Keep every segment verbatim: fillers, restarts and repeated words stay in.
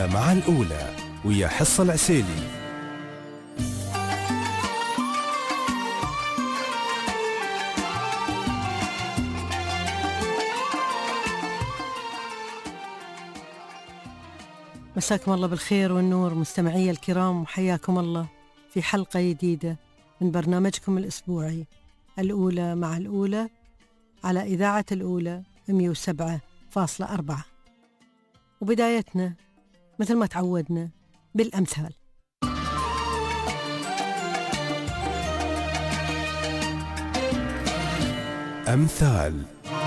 الأولى مع الأولى ويا حصة العسيلي. مساكم الله بالخير والنور مستمعي الكرام، وحياكم الله في حلقة جديدة من برنامجكم الأسبوعي الأولى مع الأولى على إذاعة الأولى مئة وسبعة فاصلة أربعة. وبدايتنا مثل ما تعودنا بالأمثال. أمثال.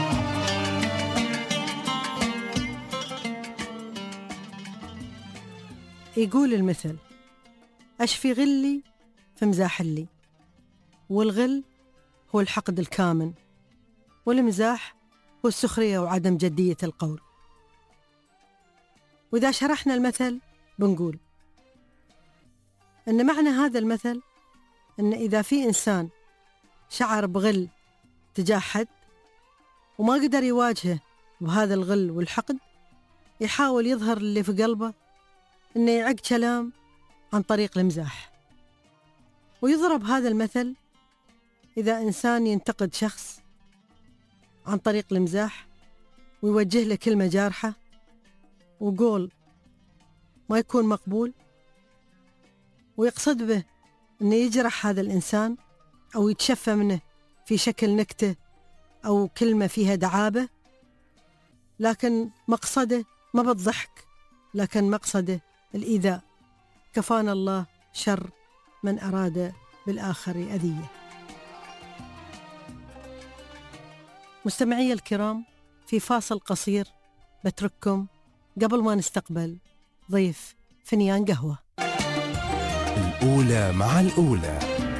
يقول المثل: أشفي غلي فمزاح لي، والغل هو الحقد الكامن، والمزاح هو السخرية وعدم جدية القول. وإذا شرحنا المثل بنقول أن معنى هذا المثل أن إذا في إنسان شعر بغل تجاه حد وما قدر يواجهه بهذا الغل والحقد، يحاول يظهر اللي في قلبه إنه يعق كلام عن طريق المزاح. ويضرب هذا المثل إذا إنسان ينتقد شخص عن طريق المزاح ويوجه له كلمة جارحة وقول ما يكون مقبول، ويقصد به إنه يجرح هذا الإنسان أو يتشفى منه في شكل نكتة أو كلمة فيها دعابة، لكن مقصده ما بالضحك، لكن مقصده الإيذاء. كفانا الله شر من أراد بالآخر أذية. مستمعي الكرام، في فاصل قصير بترككم قبل ما نستقبل ضيف فنيان قهوة. الأولى مع الأولى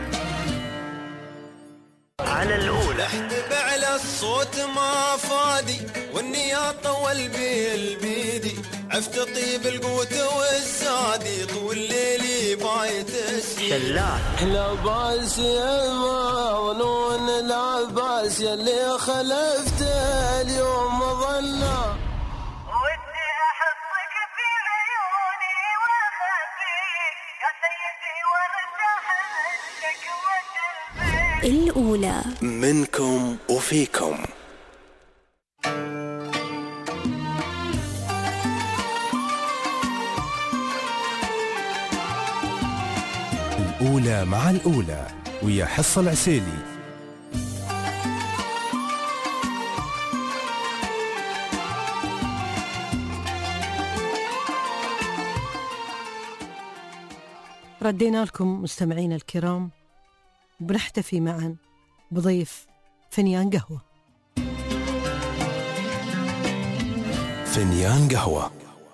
على الأولى. احتب على الصوت ما فادي والنياط والبيل بيدي، عفت طيب القوت والزادي طول ليلي بايت شلات لباس يا مغنون لباس يلي خلفت اليوم ظنا، ودي احطك في عيوني واخبيك يا سيدي وارتاح منك وقلبي. الأولى منكم وفيكم. الأولى مع الأولى ويا حصة العسيلي. ردينا لكم مستمعين الكرام، وبنحتفي معا بضيف فنيان قهوة. فنيان قهوة.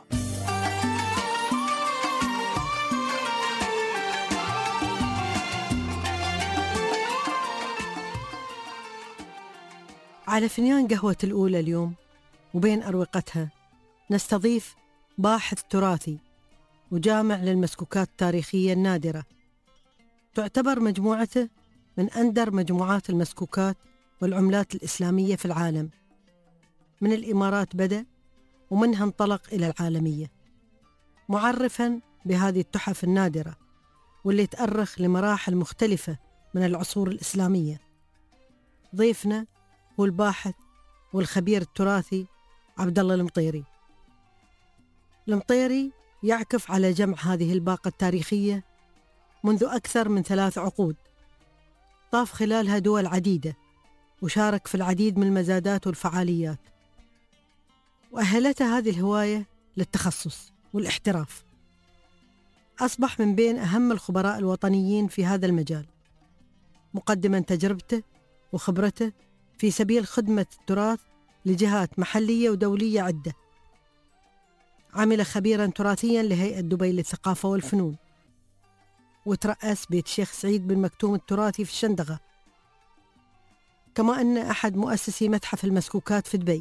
على فنيان قهوة الأولى اليوم وبين أروقتها نستضيف باحث تراثي وجامع للمسكوكات التاريخية النادرة. تعتبر مجموعته من أندر مجموعات المسكوكات والعملات الإسلامية في العالم. من الإمارات بدأ ومنها انطلق إلى العالمية، معرفاً بهذه التحف النادرة واللي تأرخ لمراحل مختلفة من العصور الإسلامية. ضيفنا هو الباحث والخبير التراثي عبد الله المطيري. المطيري يعكف على جمع هذه الباقة التاريخية منذ أكثر من ثلاث عقود، طاف خلالها دول عديدة وشارك في العديد من المزادات والفعاليات، وأهلته هذه الهواية للتخصص والاحتراف. أصبح من بين أهم الخبراء الوطنيين في هذا المجال، مقدما تجربته وخبرته في سبيل خدمة التراث لجهات محلية ودولية عدة. عمل خبيرا تراثيا لهيئة دبي للثقافة والفنون، وترأس بيت الشيخ سعيد بن مكتوم التراثي في الشندقة، كما أن أحد مؤسسي متحف المسكوكات في دبي.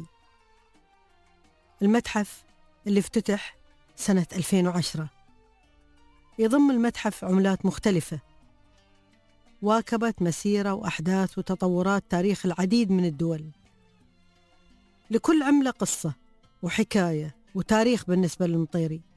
المتحف اللي افتتح سنة ألفين وعشرة يضم المتحف عملات مختلفة واكبت مسيرة وأحداث وتطورات تاريخ العديد من الدول. لكل عملة قصة وحكاية وتاريخ بالنسبة للمطيري،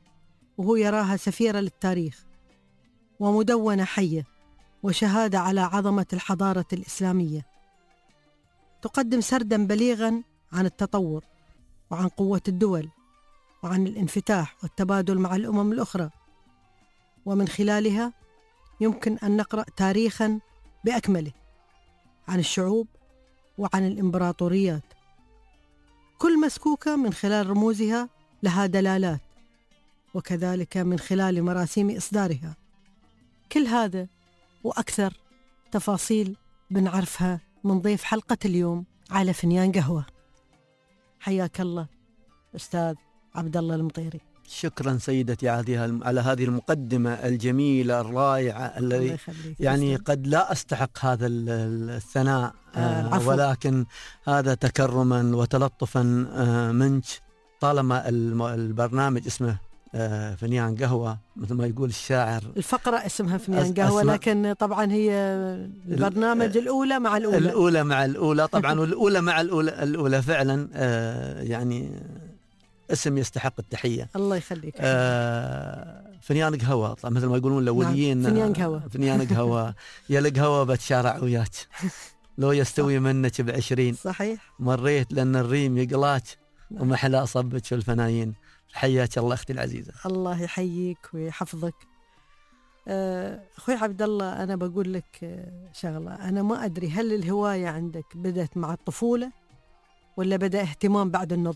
وهو يراها سفيرة للتاريخ ومدونة حية وشهادة على عظمة الحضارة الإسلامية. تقدم سردا بليغا عن التطور وعن قوة الدول وعن الانفتاح والتبادل مع الأمم الأخرى، ومن خلالها يمكن أن نقرأ تاريخا بأكمله عن الشعوب وعن الإمبراطوريات، كل مسكوكة من خلال رموزها لها دلالات، وكذلك من خلال مراسيم إصدارها. كل هذا وأكثر تفاصيل بنعرفها من ضيف حلقة اليوم على فنيان قهوة. حياك الله أستاذ عبد الله المطيري. شكرا سيدتي على هذه المقدمة الجميلة الرائعة الذي يعني قد لا أستحق هذا الثناء، آه ولكن هذا تكرما وتلطفا منك. طالما البرنامج اسمه فنيان قهوة مثل ما يقول الشاعر، الفقرة اسمها فنيان قهوة، لكن طبعا هي البرنامج الأولى مع الأولى الأولى مع الأولى طبعا والأولى مع الأولى الأولى فعلا يعني اسم يستحق التحية. الله يخليك. آه فنيان قهوة مثل ما يقولون الأوليين. نعم. فنيان قهوة فنيان قهوة يا القهوة بتشارع وياك لو يستوي منك بعشرين. صحيح. مريت لأن الريم يقلاك ومحلا أصبك في الفنايين. حياك الله أختي العزيزة. الله يحييك ويحفظك. آه أخوي عبد الله، أنا بقول لك شغلة، أنا ما أدري هل الهواية عندك بدأت مع الطفولة ولا بدأ اهتمام بعد النضج؟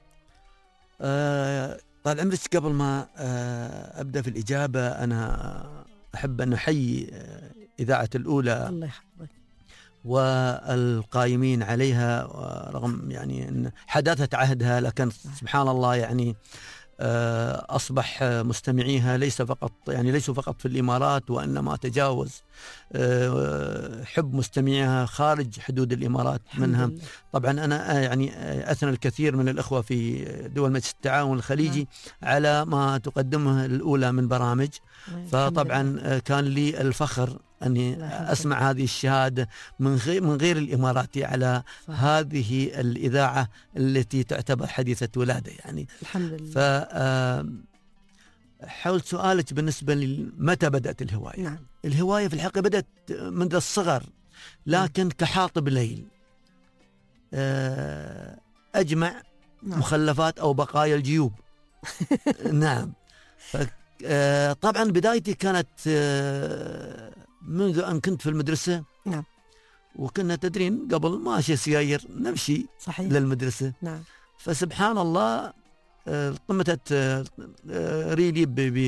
آه طال عمرك قبل ما آه أبدأ في الإجابة أنا أحب أن أحيي آه إذاعة الأولى الله يحفظك والقائمين عليها، رغم يعني أن حداثة عهدها لكن سبحان الله يعني أصبح مستمعيها ليس فقط يعني ليسوا فقط في الإمارات، وإنما تجاوز حب مستمعيها خارج حدود الإمارات منها. طبعا أنا يعني أثنى الكثير من الأخوة في دول مجلس التعاون الخليجي على ما تقدمه الأولى من برامج، فطبعا كان لي الفخر أني أسمع هذه الشهادة من غير من غير الإماراتي على صح. هذه الإذاعة التي تعتبر حديثة ولادة يعني. الحمد لله. ف حول سؤالك بالنسبة لمتى بدأت الهواية. نعم. الهواية في الحقيقة بدأت منذ الصغر، لكن كحاطب ليل أجمع نعم. مخلفات أو بقايا الجيوب. نعم. طبعا بدايتي كانت منذ أن كنت في المدرسة. نعم. وكنا تدرين قبل ماشي سياير نمشي صحيح. للمدرسة. نعم. فسبحان الله طمتت ريلي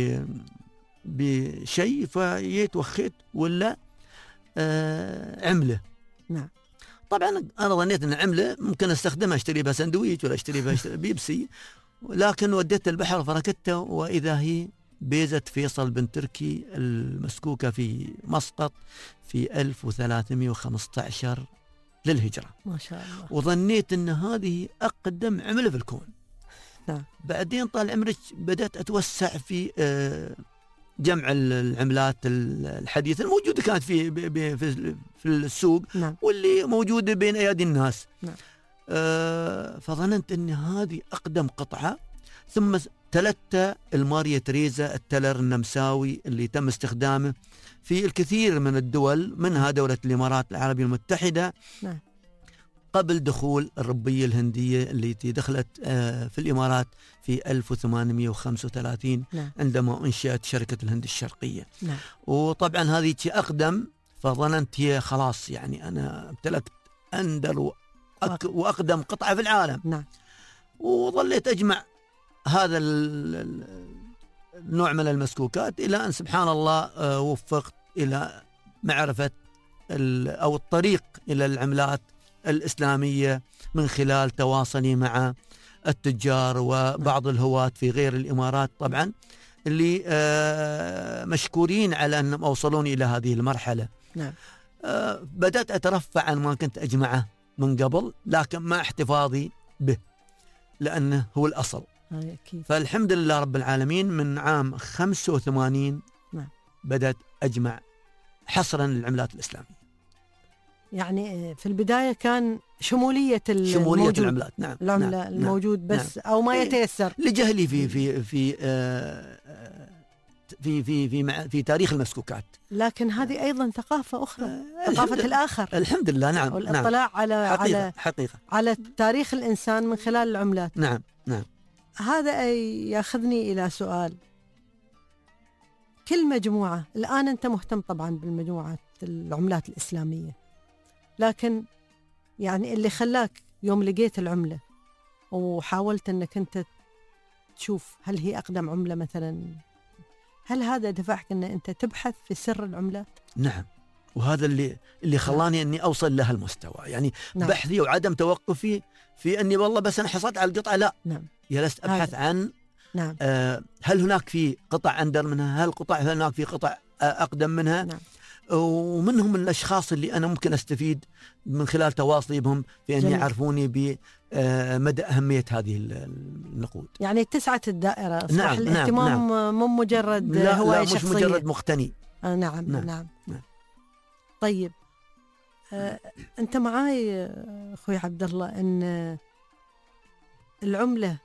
بشيء فجيت وخيت ولا عملة. نعم. طبعا أنا ظنيت أن عملة ممكن أستخدمها أشتري بها سندويش ولا أشتري بها بيبسي، لكن وديت البحر وفركتها وإذا هي بيزة فيصل بن تركي المسكوكة في مسقط في ألف وثلاثمئة وخمسة عشر للهجرة. ما شاء الله. وظنيت أن هذه أقدم عملة في الكون. نعم. بعدين طال عمرك بدأت أتوسع في جمع العملات الحديثة الموجودة كانت في في السوق. نعم. واللي موجودة بين أيادي الناس. نعم. فظننت أن هذه أقدم قطعة، ثم تلت الماريا تريزا التلر النمساوي اللي تم استخدامه في الكثير من الدول منها دولة الإمارات العربية المتحدة. نعم. قبل دخول الربية الهندية التي دخلت في الإمارات في ألف وثمانمئة وخمسة وثلاثين. نعم. عندما أنشأت شركة الهند الشرقية. نعم. وطبعا هذه أقدم، فظننت هي خلاص يعني أنا امتلكت أندر وأقدم قطعة في العالم. نعم. وظليت أجمع هذا النوع من المسكوكات إلى أن سبحان الله وفقت إلى معرفة أو الطريق إلى العملات الإسلامية من خلال تواصلي مع التجار وبعض الهواة في غير الإمارات طبعا اللي مشكورين على أنهم أوصلوني إلى هذه المرحلة. نعم. بدأت أترفع عن ما كنت أجمعه من قبل، لكن مع احتفاظي به لأنه هو الأصل. أكيد. فالحمد لله رب العالمين من عام خمسة وثمانين نعم. بدأت أجمع حصرا للعملات الإسلامية. يعني في البداية كان شمولية شمولية الموجود. العملات. نعم العملة نعم الموجود نعم بس أو ما يتيسر لجهلي في في في آه في في في مع في تاريخ المسكوكات. لكن هذه أيضا ثقافة أخرى، ثقافة الآخر. الحمد لله. نعم والاطلاع نعم. على حقيقة على حقيقة على تاريخ الإنسان من خلال العملات. نعم نعم. هذا ياخذني إلى سؤال. كل مجموعة الآن أنت مهتم طبعا بالمجموعة العملات الإسلامية، لكن يعني اللي خلاك يوم لقيت العملة وحاولت أنك أنت تشوف هل هي أقدم عملة مثلا، هل هذا دفعك أن أنت تبحث في سر العملات؟ نعم، وهذا اللي اللي خلاني أني أوصل لها المستوى. يعني نعم. بحثي وعدم توقفي في أني والله بس أنا حصلت على القطعة، لا، نعم، جلست أبحث هذا. عن نعم. آه هل هناك في قطع أندر منها، هل قطع هل هناك في قطع آه أقدم منها. نعم. ومنهم الأشخاص اللي أنا ممكن أستفيد من خلال تواصلي بهم في أن يعرفوني بمدى أهمية هذه النقود. يعني اتسعة الدائرة، أصبح نعم الاهتمام نعم نعم. مو مجرد لا هواية لا شخصية، مش مجرد مقتني. آه نعم نعم, نعم. نعم. طيب آه أنت معاي أخوي عبد الله أن العملة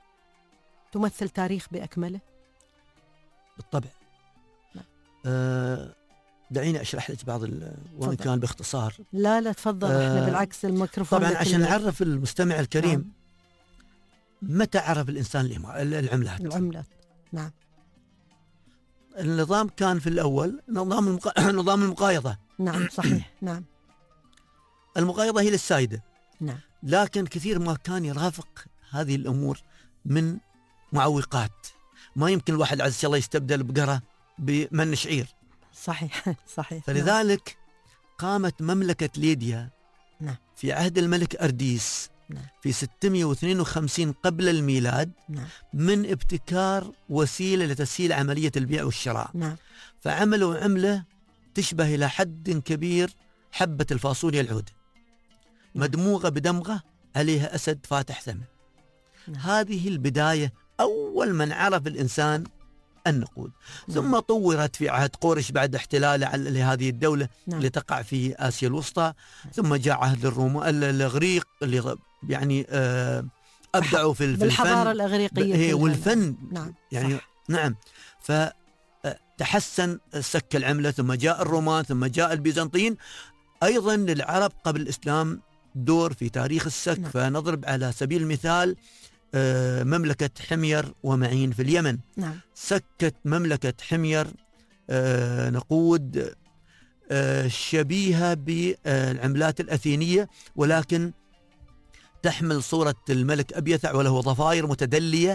تمثل تاريخ بأكمله؟ بالطبع. نعم. آه دعيني أشرح لك بعض وإن كان باختصار. لا لا تفضل. آه احنا بالعكس الميكروفون طبعا عشان كله. نعرف المستمع الكريم. نعم. متى عرف الإنسان العملات؟ العملات. نعم. النظام كان في الأول نظام المقا... نظام المقايضة. نعم صحيح. نعم. المقايضة هي للسائدة. نعم. لكن كثير ما كان يرافق هذه الأمور من معوقات. ما يمكن الواحد عز الله يستبدل بقرة بمن شعير. صحيح صحيح. فلذلك نعم. قامت مملكة ليديا نعم. في عهد الملك أرديس نعم. في ستمائة واثنين وخمسين قبل الميلاد. نعم. من ابتكار وسيلة لتسهيل عملية البيع والشراء. نعم. فعملوا عملة تشبه إلى حد كبير حبة الفاصوليا العود. نعم. مدموغة بدمغة عليها أسد فاتح ثمن. نعم. هذه البداية، أول من عرف الإنسان النقود. نعم. ثم طورت في عهد قورش بعد احتلاله لهذه الدولة. نعم. اللي تقع في آسيا الوسطى. نعم. ثم جاء عهد الروم الإغريق اللي يعني آه أبدعوا في بالحضارة الإغريقية والفن. نعم. يعني صح. نعم. فتحسن سك العملة، ثم جاء الرومان، ثم جاء البيزنطيين. أيضا للعرب قبل الإسلام دور في تاريخ السك. نعم. فنضرب على سبيل المثال مملكة حمير ومعين في اليمن. نعم. سكت مملكة حمير نقود شبيهة بالعملات الأثينية، ولكن تحمل صورة الملك أبيثع وله ضفائر متدلية.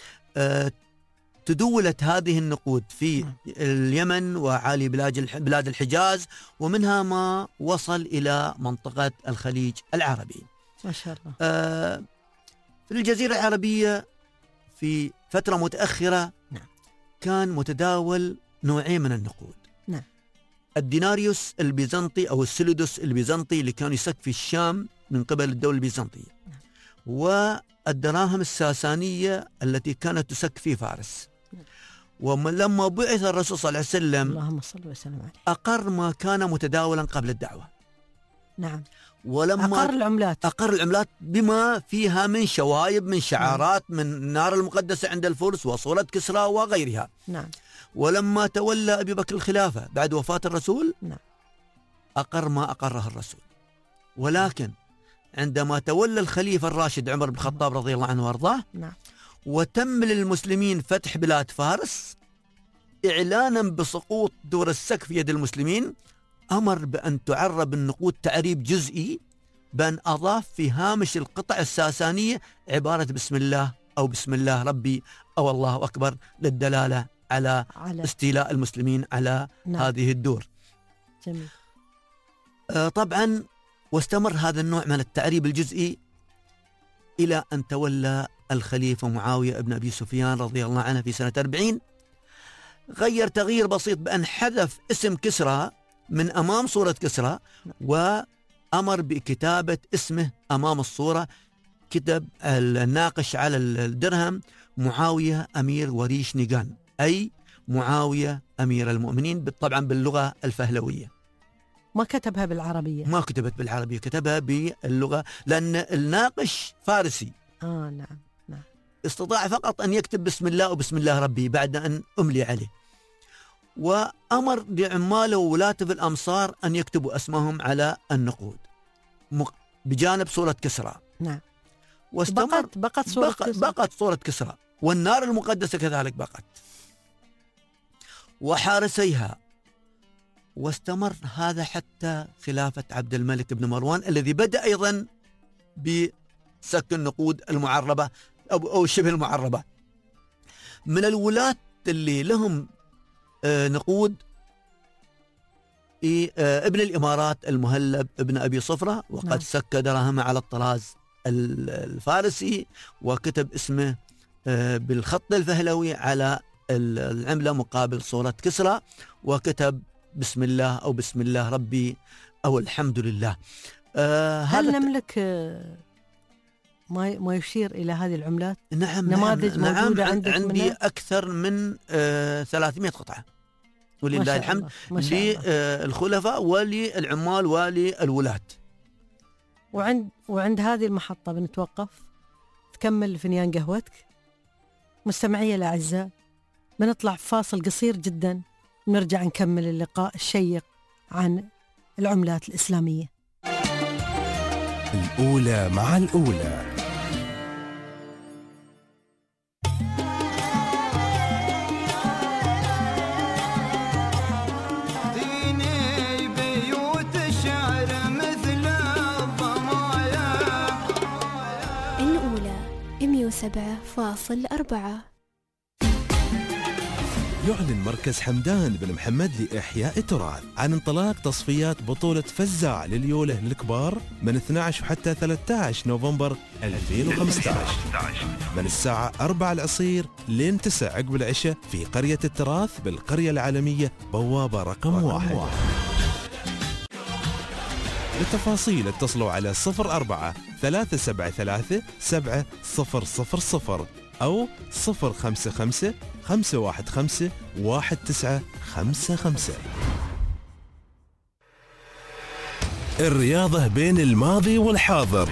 تدولت هذه النقود في اليمن وعالي بلاد الحجاز، ومنها ما وصل إلى منطقة الخليج العربي. ما شاء الله. آه في الجزيرة العربية في فترة متأخرة. نعم. كان متداول نوعين من النقود. نعم. الديناريوس البيزنطي أو السيلودوس البيزنطي اللي كان يسك في الشام من قبل الدولة البيزنطية. نعم. والدراهم الساسانية التي كانت تسك في فارس. نعم. ولما بعث الرسول صلى الله عليه وسلم اللهم صل وسلم عليه أقر ما كان متداولا قبل الدعوة. نعم. ولما أقر العملات أقر العملات بما فيها من شوايب، من شعارات، نعم. من النار المقدسة عند الفرس وصورة كسرى وغيرها. نعم. ولما تولى أبي بكر الخلافة بعد وفاة الرسول. نعم. أقر ما أقره الرسول. ولكن عندما تولى الخليفة الراشد عمر بن الخطاب رضي الله عنه وارضاه. نعم. وتم للمسلمين فتح بلاد فارس إعلانا بسقوط دور السك في يد المسلمين، أمر بأن تعرب النقود تعريب جزئي، بأن أضاف في هامش القطع الساسانية عبارة بسم الله أو بسم الله ربي أو الله أكبر، للدلالة على, على استيلاء المسلمين على نعم. هذه الدور. جميل. آه طبعا واستمر هذا النوع من التعريب الجزئي إلى أن تولى الخليفة معاوية ابن أبي سفيان رضي الله عنه في سنة أربعين. غير تغيير بسيط بأن حذف اسم كسرى من أمام صورة كسرى، وأمر بكتابة اسمه أمام الصورة. كتب الناقش على الدرهم معاوية أمير وريش نيغان، أي معاوية أمير المؤمنين، طبعا باللغة الفهلوية. ما كتبها بالعربية. ما كتبت بالعربية، كتبها باللغة، لأن الناقش فارسي. آه نعم نعم. استطاع فقط أن يكتب بسم الله وبسم الله ربي بعد أن أملي عليه، وأمر لعماله وولاته في الأمصار أن يكتبوا أسمهم على النقود بجانب صورة كسرى. نعم. واستمر بقت بقت صورة بقت, كسرى. بقت صورة كسرى، والنار المقدسة كذلك بقت، وحارسيها. واستمر هذا حتى خلافة عبد الملك بن مروان، الذي بدأ أيضا بسك النقود المعربة أو شبه المعربة. من الولاة اللي لهم نقود ابن الإمارات المهلب ابن أبي صفرة، وقد نعم. سك دراهم على الطراز الفارسي، وكتب اسمه بالخط الفهلوي على العملة مقابل صورة كسرى، وكتب بسم الله أو بسم الله ربي أو الحمد لله. آه هل نملك آه ما ما يشير إلى هذه العملات؟ نعم نماذج نعم موجودة نعم عندك عندي منها؟ أكثر من آه ثلاثمائة قطعة ولله الحمد للخلفاء وللعمال وللولاة. وعند وعند هذه المحطة بنتوقف تكمل فنيان قهوتك. مستمعي الأعزاء، بنطلع فاصل قصير جدا، نرجع نكمل اللقاء الشيق عن العملات الإسلامية. الأولى مع الأولى. مئة وسبعة فاصلة أربعة. يعلن مركز حمدان بن محمد لإحياء التراث عن انطلاق تصفيات بطولة فزاع لليولة للكبار من اثني عشر حتى ثلاثة عشر نوفمبر ألفين وخمسة عشر من الساعة أربعة العصير لين تسعة عقب العشاء في قرية التراث بالقرية العالمية بوابة رقم واحد. للتفاصيل اتصلوا على صفر أربعة ثلاثة سبعة ثلاثة سبعة صفر صفر صفر أو صفر خمسة خمسة خمسة واحد خمسة واحد تسعة خمسة خمسة. الرياضة بين الماضي والحاضر،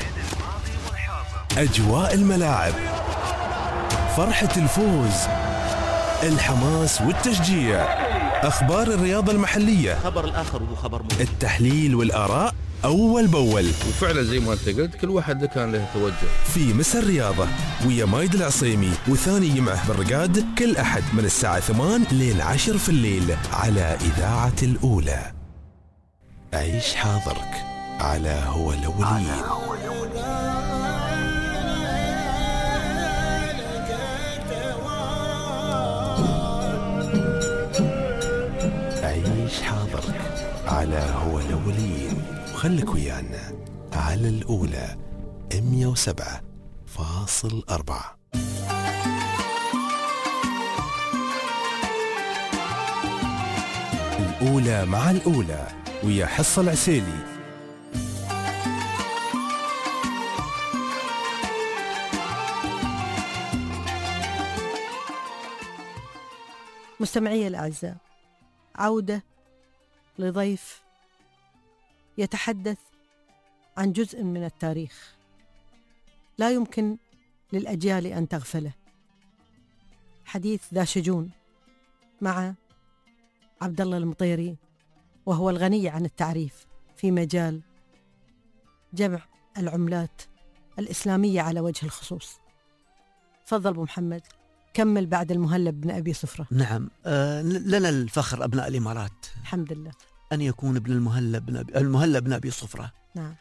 أجواء الملاعب، فرحة الفوز، الحماس والتشجيع، أخبار الرياضة المحلية، خبر الآخر وهو خبر مهم، التحليل والآراء أول بأول. وفعلا زي ما أنت قلت كل واحد كان له توجه. في مسا الرياضة ويا مايد العصيمي وثاني يمعه بالرقاد كل أحد من الساعة ثمان لين عشر في الليل على إذاعة الأولى. عيش حاضرك على هو الأولين. عيش حاضرك على هو الأولين، وخلك ويانا على الأولى مئة وسبعة فاصلة أربعة. الأولى مع الأولى ويا حصة العسيلي. مستمعي الأعزاء، عودة لضيف يتحدث عن جزء من التاريخ لا يمكن للأجيال أن تغفله. حديث ذا شجون مع عبد الله المطيري، وهو الغني عن التعريف في مجال جمع العملات الإسلامية على وجه الخصوص. تفضل أبو محمد، كمل بعد المهلب بن أبي صفرة. نعم، آه لنا الفخر أبناء الإمارات الحمد لله أن يكون ابن المهلب بن أبي المهلب بن أبي صفرة. نعم.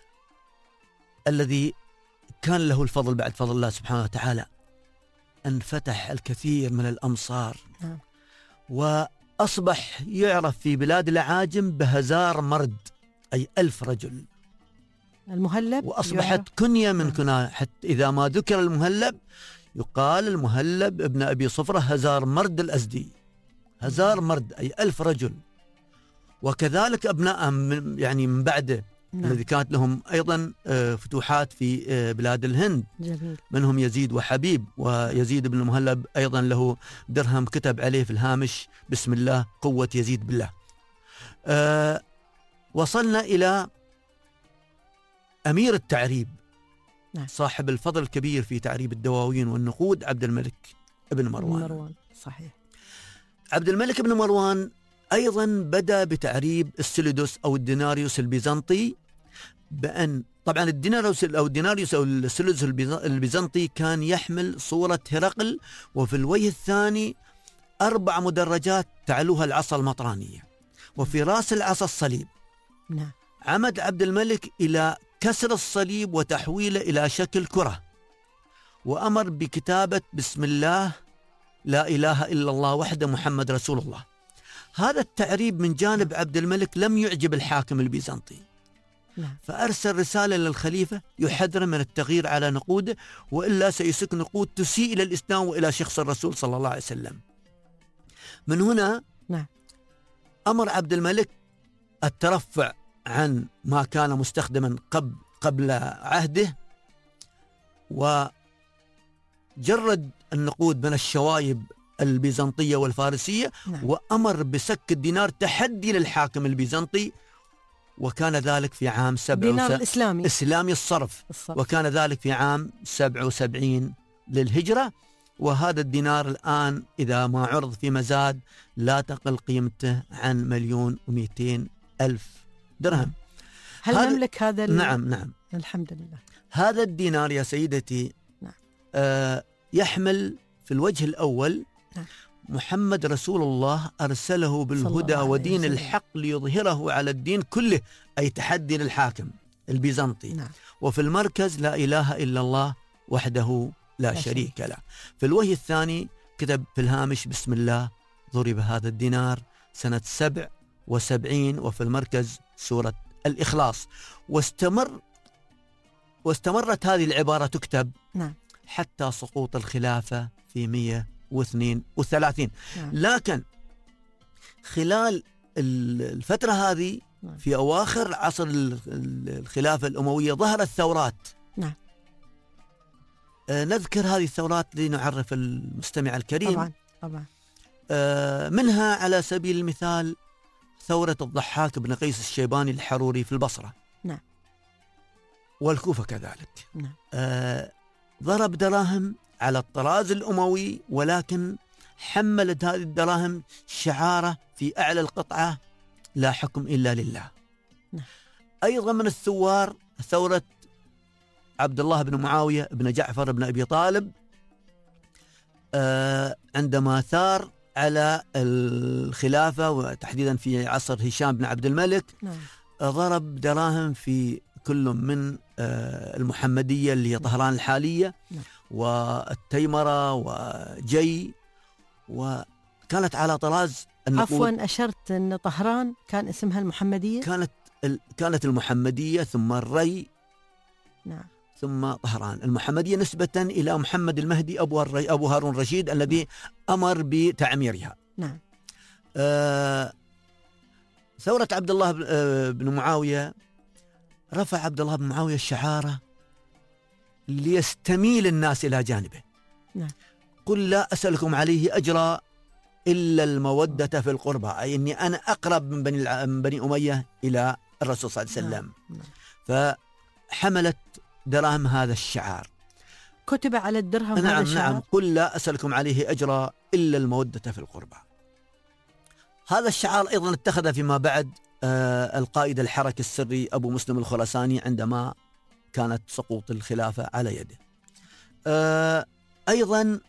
الذي كان له الفضل بعد فضل الله سبحانه وتعالى أن فتح الكثير من الأمصار. نعم. وأصبح يعرف في بلاد الأعاجم بهزار مرد، أي ألف رجل. المهلب وأصبحت يعرف. كنية من كنا، حتى إذا ما ذكر المهلب يقال المهلب ابن أبي صفرة هزار مرد الأزدي. هزار مرد أي ألف رجل. وكذلك أبناء من يعني من بعده. نعم. الذي كانت لهم أيضا فتوحات في بلاد الهند. جميل. منهم يزيد وحبيب، ويزيد بن المهلب أيضا له درهم كتب عليه في الهامش بسم الله قوة يزيد بالله. وصلنا إلى أمير التعريب نعم. صاحب الفضل الكبير في تعريب الدواوين والنقود، عبد الملك ابن مروان. مروان صحيح. عبد الملك بن مروان أيضا بدأ بتعريب السلدس أو الديناريوس البيزنطي، بأن طبعا الديناريوس أو الديناريوس أو السلدس البيزنطي كان يحمل صورة هرقل، وفي الوجه الثاني أربع مدرجات تعلوها العصا المطرانية، وفي رأس العصا الصليب. نعم. عمد عبد الملك إلى كسر الصليب وتحويله إلى شكل كرة، وأمر بكتابة بسم الله لا إله إلا الله وحده محمد رسول الله. هذا التعريب من جانب عبد الملك لم يعجب الحاكم البيزنطي، نعم. فأرسل رسالة للخليفة يحذر من التغيير على نقوده، وإلا سيسك نقود تسيء إلى الإسلام وإلى شخص الرسول صلى الله عليه وسلم. من هنا نعم. أمر عبد الملك الترفع عن ما كان مستخدما قبل قبل عهده، وجرد النقود من الشوايب البيزنطية والفارسية. نعم. وأمر بسك الدينار تحدي للحاكم البيزنطي، وكان ذلك في عام سبعة دينار الإسلامي إسلامي الصرف. الصرف. وكان ذلك في عام سبعة وسبعين للهجرة. وهذا الدينار الآن إذا ما عرض في مزاد لا تقل قيمته عن مليون ومئتين ألف درهم. هل هذا نملك هذا ال... نعم نعم الحمد لله. هذا الدينار يا سيدتي نعم. آه يحمل في الوجه الأول نعم. محمد رسول الله أرسله بالهدى ودين الحق ليظهره على الدين كله، أي تحدي للحاكم البيزنطي. نعم. وفي المركز لا إله إلا الله وحده لا, لا شريك له. في الوجه الثاني كتب في الهامش بسم الله ضرب هذا الدينار سنة سبع وسبعين، وفي المركز سورة الإخلاص. واستمر واستمرت هذه العبارة تكتب نعم. حتى سقوط الخلافة في مئة واثنين وثلاثين. نعم. لكن خلال الفترة هذه نعم. في أواخر عصر الخلافة الأموية ظهرت ثورات. نعم. آه نذكر هذه الثورات لنعرف المستمع الكريم. طبعا طبعا. آه منها على سبيل المثال ثورة الضحاك بن قيس الشيباني الحروري في البصرة. نعم. والكوفة كذلك. نعم. آه ضرب دراهم على الطراز الأموي، ولكن حملت هذه الدراهم شعاره في أعلى القطعة لا حكم إلا لله. نعم. أيضا من الثوار ثورة عبد الله بن معاوية بن جعفر بن أبي طالب، آه عندما ثار على الخلافة وتحديدا في عصر هشام بن عبد الملك. نعم. آه ضرب دراهم في كل من آه المحمدية اللي هي طهران الحالية. نعم. والتيمرة وجي، وكانت على طراز النقود. عفوا أشرت أن طهران كان اسمها المحمدية. كانت كانت المحمدية ثم الري. نعم. ثم طهران. المحمدية نسبة إلى محمد المهدي أبو, أبو هارون رشيد الذي أمر بتعميرها. نعم. آه ثورة عبد الله بن معاوية، رفع عبد الله بن معاوية الشعارة ليستميل الناس إلى جانبه. نعم. قل لا أسألكم عليه أجرا إلا المودة في القربى، أي أني أنا أقرب من بني, من بني أمية إلى الرسول صلى الله عليه وسلم. نعم. فحملت دراهم هذا الشعار. كتب على الدرهم نعم هذا الشعار. نعم قل لا أسألكم عليه أجرا إلا المودة في القربى. هذا الشعار أيضا اتخذ فيما بعد آه القائد الحركي السري أبو مسلم الخراساني عندما كانت سقوط الخلافة على يده. آه أيضا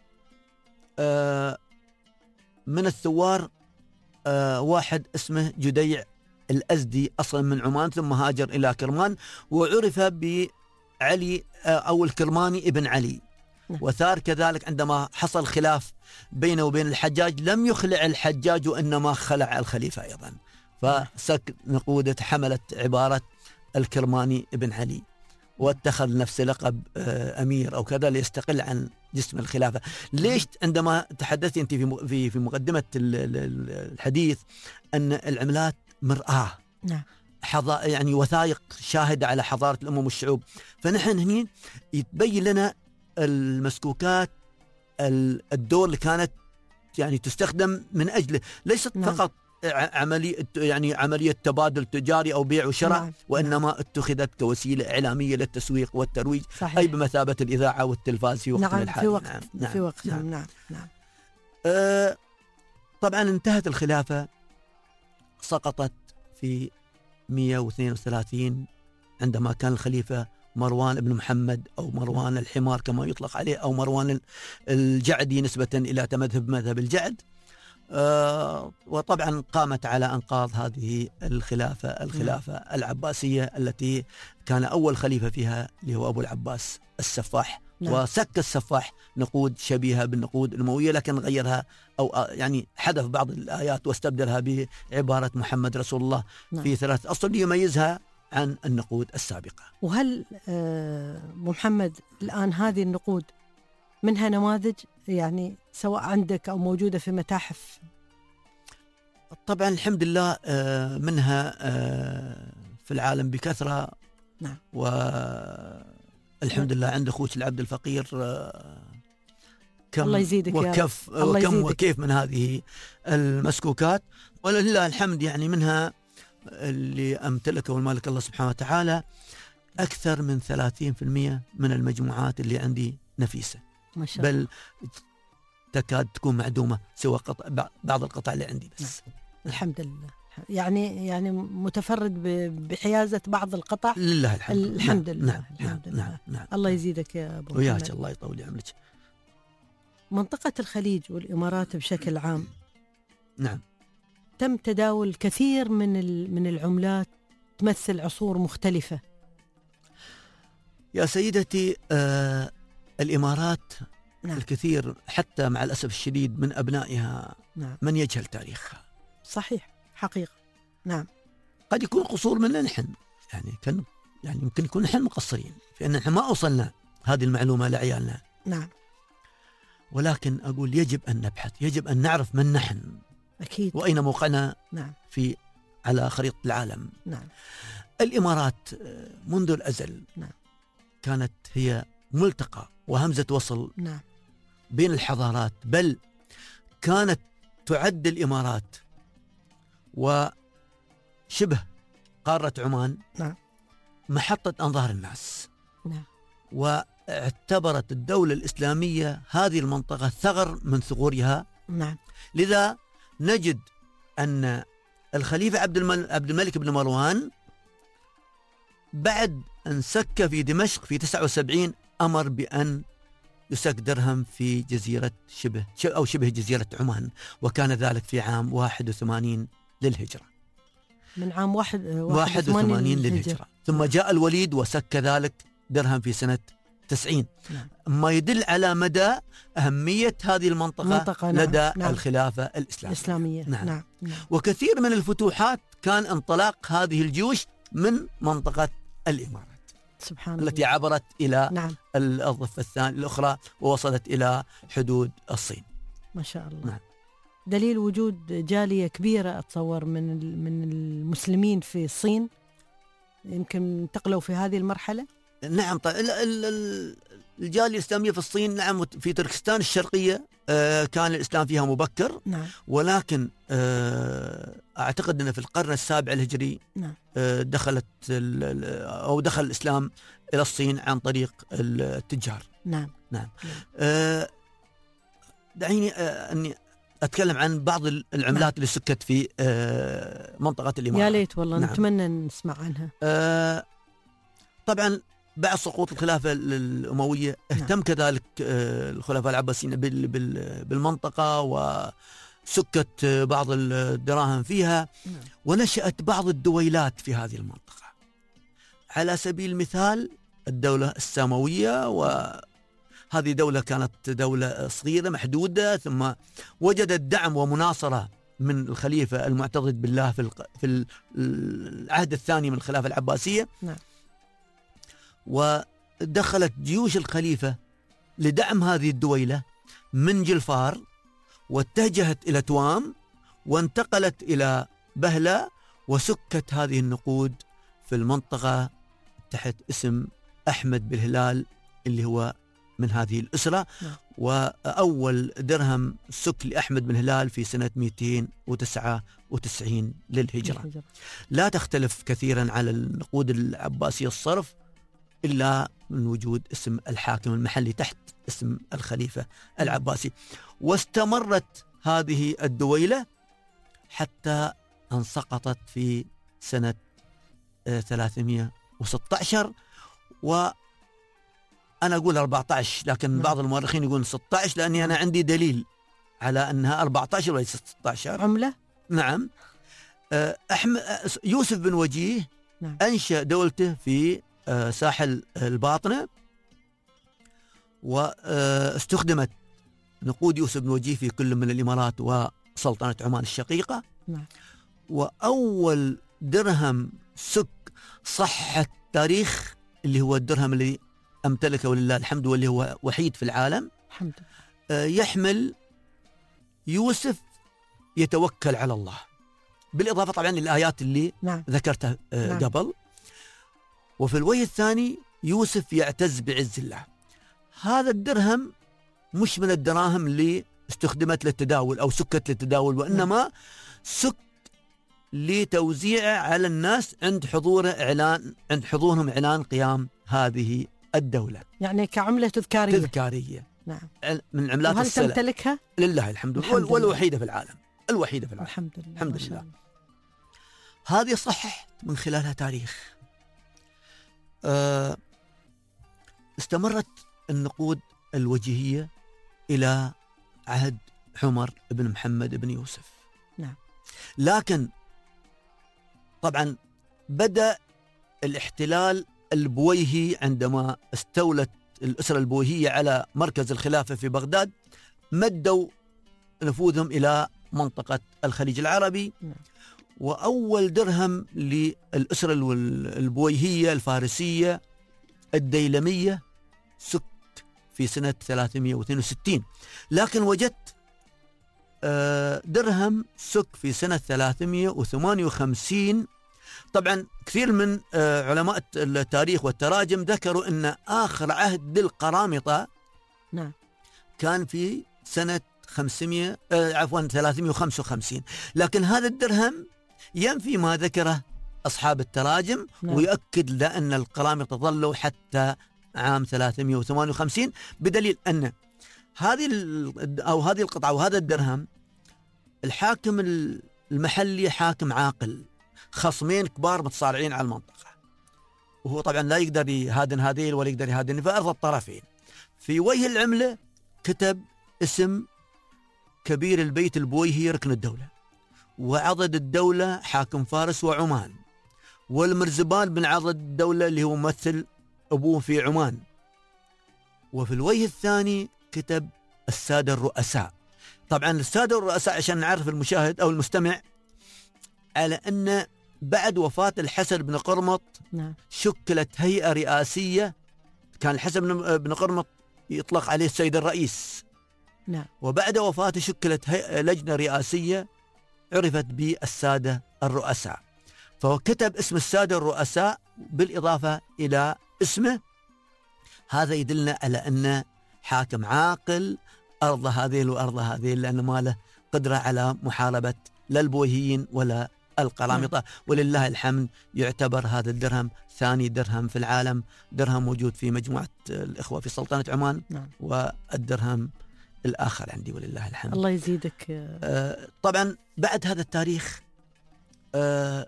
آه من الثوار آه واحد اسمه جديع الأزدي، أصلا من عمان ثم هاجر إلى كرمان، وعرف بعلي آه أو الكرماني ابن علي. وثار كذلك عندما حصل خلاف بينه وبين الحجاج، لم يخلع الحجاج وإنما خلع الخليفة أيضا، فسك نقودة حملت عبارة الكرماني ابن علي، واتخذ نفسه لقب أمير أو كذا ليستقل عن جسم الخلافة. ليش عندما تحدثت أنت في في مقدمة الحديث أن العملات مرآة، نعم، حضا يعني وثائق شاهدة على حضارة الأمم والشعوب، فنحن هنا يتبين لنا المسكوكات الدور اللي كانت يعني تستخدم من أجله، ليست نعم. فقط عملية يعني عملية تبادل تجاري أو بيع وشراء، نعم. وإنما اتخذت كوسيلة إعلامية للتسويق والترويج، صحيح. أي بمثابة الإذاعة والتلفاز في وقتنا نعم الحالي. في وقت نعم. نعم. في وقتهم. نعم. نعم نعم. آه طبعا انتهت الخلافة، سقطت في مئة واثنين وثلاثين عندما كان الخليفة مروان بن محمد أو مروان الحمار كما يطلق عليه، أو مروان الجعدي نسبة إلى مذهب مذهب الجعد. آه وطبعا قامت على أنقاض هذه الخلافة الخلافة نعم. العباسية التي كان أول خليفة فيها اللي هو أبو العباس السفاح. نعم. وسك السفاح نقود شبيهة بالنقود الأموية، لكن غيرها أو يعني حذف بعض الآيات واستبدلها بعبارة محمد رسول الله. نعم. في ثلاث أصل ليميزها عن النقود السابقة. وهل آه محمد الآن هذه النقود منها نماذج يعني سواء عندك أو موجودة في متاحف؟ طبعا الحمد لله آه منها آه في العالم بكثرة. نعم. والحمد لله عند أخوك العبد الفقير آه كم الله يزيدك وكف يا رب. وكم وكيف من هذه المسكوكات، ولله الحمد يعني منها اللي أمتلكه المالك الله سبحانه وتعالى أكثر من ثلاثين بالمئة من المجموعات اللي عندي نفيسة، ما شاء الله. بل تكاد تكون معدومة سوى قطع بعض القطع اللي عندي بس. نعم. الحمد لله. يعني يعني متفرد بحيازة بعض القطع. لله الحمد. الحمد نعم. لله. نعم. الحمد نعم. لله. نعم. نعم. الله يزيدك يا أبو وياك محمد. الله يطول عمرك. منطقة الخليج والإمارات بشكل عام نعم تم تداول كثير من من العملات تمثل عصور مختلفة. يا سيدتي آه الإمارات نعم. الكثير حتى مع الأسف الشديد من أبنائها نعم. من يجهل تاريخها. صحيح حقيقة. نعم. قد يكون قصور منا نحن، يعني كان يعني يمكن يكون نحن مقصرين في أن نحن ما أوصلنا هذه المعلومة لعيالنا. نعم. ولكن أقول يجب أن نبحث، يجب أن نعرف من نحن. أكيد. وأين موقعنا. نعم. في على خريطة العالم. نعم. الإمارات منذ الأزل نعم. كانت هي ملتقى وهمزة وصل. نعم. بين الحضارات، بل كانت تعد الإمارات وشبه قارة عمان نعم. محطة أنظار الناس. نعم. واعتبرت الدولة الإسلامية هذه المنطقة ثغر من ثغورها. نعم. لذا نجد أن الخليفة عبد عبد الملك بن مروان بعد أن سك في دمشق في تسعة وسبعين أمر بأن يسك درهم في جزيرة شبه أو شبه جزيرة عمان، وكان ذلك في عام واحد وثمانين للهجرة. من عام واحد واحد وثمانين للهجرة. ثم جاء الوليد وسك ذلك درهم في سنة تسعين. نعم. ما يدل على مدى أهمية هذه المنطقة منطقة. لدى نعم. الخلافة الإسلامية. الإسلامية. نعم. نعم. نعم. وكثير من الفتوحات كان انطلاق هذه الجيوش من منطقة الإمارات. سبحان التي الله. عبرت إلى نعم. الضفة الثانية الأخرى ووصلت إلى حدود الصين. ما شاء الله. نعم. دليل وجود جالية كبيرة أتصور من من المسلمين في الصين، يمكن انتقلوا في هذه المرحلة. نعم. طيب الجالية الإسلامية في الصين، نعم، في تركستان الشرقية آه كان الإسلام فيها مبكر. نعم. ولكن آه أعتقد أن في القرن السابع الهجري نعم. آه دخلت أو دخل الإسلام إلى الصين عن طريق التجار. نعم. نعم. آه دعيني آه أني أتكلم عن بعض العملات نعم. اللي سكت في آه منطقة الإمارات. يا ليت والله. نعم. نتمنى نسمع عنها. آه طبعا بعد سقوط الخلافة الأموية اهتم نعم. كذلك آه الخلفاء العباسيين بالمنطقة وسكت بعض الدراهم فيها. نعم. ونشأت بعض الدويلات في هذه المنطقة، على سبيل المثال الدولة الساموية، وهذه دولة كانت دولة صغيرة محدودة، ثم وجدت دعم ومناصرة من الخليفة المعتضد بالله في في العهد الثاني من الخلافة العباسية. نعم. ودخلت جيوش الخليفة لدعم هذه الدويلة من جلفار، واتجهت إلى توام، وانتقلت إلى بهلة، وسكت هذه النقود في المنطقة تحت اسم أحمد بالهلال اللي هو من هذه الأسرة. نعم. وأول درهم سك لأحمد بن هلال في سنة مئتين وتسعة وتسعين للهجرة. الهجرة. لا تختلف كثيرا على النقود العباسية الصرف إلا من وجود اسم الحاكم المحلي تحت اسم الخليفة العباسي. واستمرت هذه الدويلة حتى أن سقطت في سنة ثلاثمئة وستة عشر، وأنا أقول أربعة عشر، لكن نعم. بعض المؤرخين يقولون ستة عشر، لأني أنا عندي دليل على أنها أربعة عشر وليس ستة عشر. عملة. نعم. أحمد يوسف بن وجيه نعم. أنشأ دولته في ساحل الباطنة، واستخدمت نقود يوسف بن وجيه في كل من الإمارات وسلطنة عمان الشقيقة. نعم. وأول درهم سك صح التاريخ اللي هو الدرهم اللي أمتلكه ولله الحمد، واللي هو وحيد في العالم، الحمد لله. يحمل يوسف يتوكل على الله، بالإضافة طبعا للآيات اللي نعم. ذكرتها نعم. قبل. وفي الوجه الثاني يوسف يعتز بعز الله. هذا الدرهم مش من الدراهم اللي استخدمت للتداول أو سكت للتداول، وإنما سك لتوزيعه على الناس عند حضور إعلان عند حضورهم إعلان قيام هذه الدولة، يعني كعملة تذكارية. تذكارية. نعم. من عملات وهل السلع. تمتلكها؟ لله الحمد, الحمد لله. والوحيدة في العالم، الوحيدة في العالم. الحمد لله. الحمد لله. هذه صححت من خلالها تاريخ. أه استمرت النقود الوجيهية إلى عهد عمر بن محمد بن يوسف. نعم. لكن طبعا بدأ الاحتلال البويهي عندما استولت الأسرة البويهية على مركز الخلافة في بغداد، مدوا نفوذهم إلى منطقة الخليج العربي. نعم. وأول درهم للأسرة البويهية الفارسية الديلمية سك في سنة ثلاثمئة واثنين وستين، لكن وجدت درهم سك في سنة ثلاثمئة وثمانية وخمسين. طبعا كثير من علماء التاريخ والتراجم ذكروا أن آخر عهد للقرامطة نعم. كان في سنة خمسمئة عفوا ثلاثمئة وخمسة وخمسين، لكن هذا الدرهم ينفي ما ذكره أصحاب التراجم. نعم. ويؤكد لأن القرامطة ظلوا حتى عام ثلاثمئة وثمانية وخمسين، بدليل أن هذه أو هذه القطعة وهذا الدرهم الحاكم المحلي حاكم عاقل، خصمين كبار متصارعين على المنطقة، وهو طبعا لا يقدر يهادن هذيل ولا يقدر يهادن، فأرض الطرفين. في وجه العملة كتب اسم كبير البيت البويهي ركن الدولة، وعضد الدولة حاكم فارس وعمان، والمرزبان بن عضد الدولة اللي هو ممثل أبوه في عمان. وفي الوجه الثاني كتب السادة الرؤساء. طبعا السادة الرؤساء عشان نعرف المشاهد أو المستمع على أن بعد وفاة الحسن بن قرمط نعم. شكلت هيئة رئاسية، كان الحسن بن قرمط يطلق عليه السيد الرئيس. نعم. وبعد وفاته شكلت لجنة رئاسية عرفت بالسادة الرؤساء، فهو كتب اسم السادة الرؤساء بالإضافة إلى اسمه. هذا يدلنا على أن حاكم عاقل أرض هذيل وأرض هذيل، لأن ما له قدرة على محاربة لا البويهيين ولا القرامطة. ولله الحمد يعتبر هذا الدرهم ثاني درهم في العالم، درهم موجود في مجموعة الإخوة في سلطنة عمان. نعم. والدرهم الآخر عندي ولله الحمد. الله يزيدك. آه طبعا بعد هذا التاريخ آه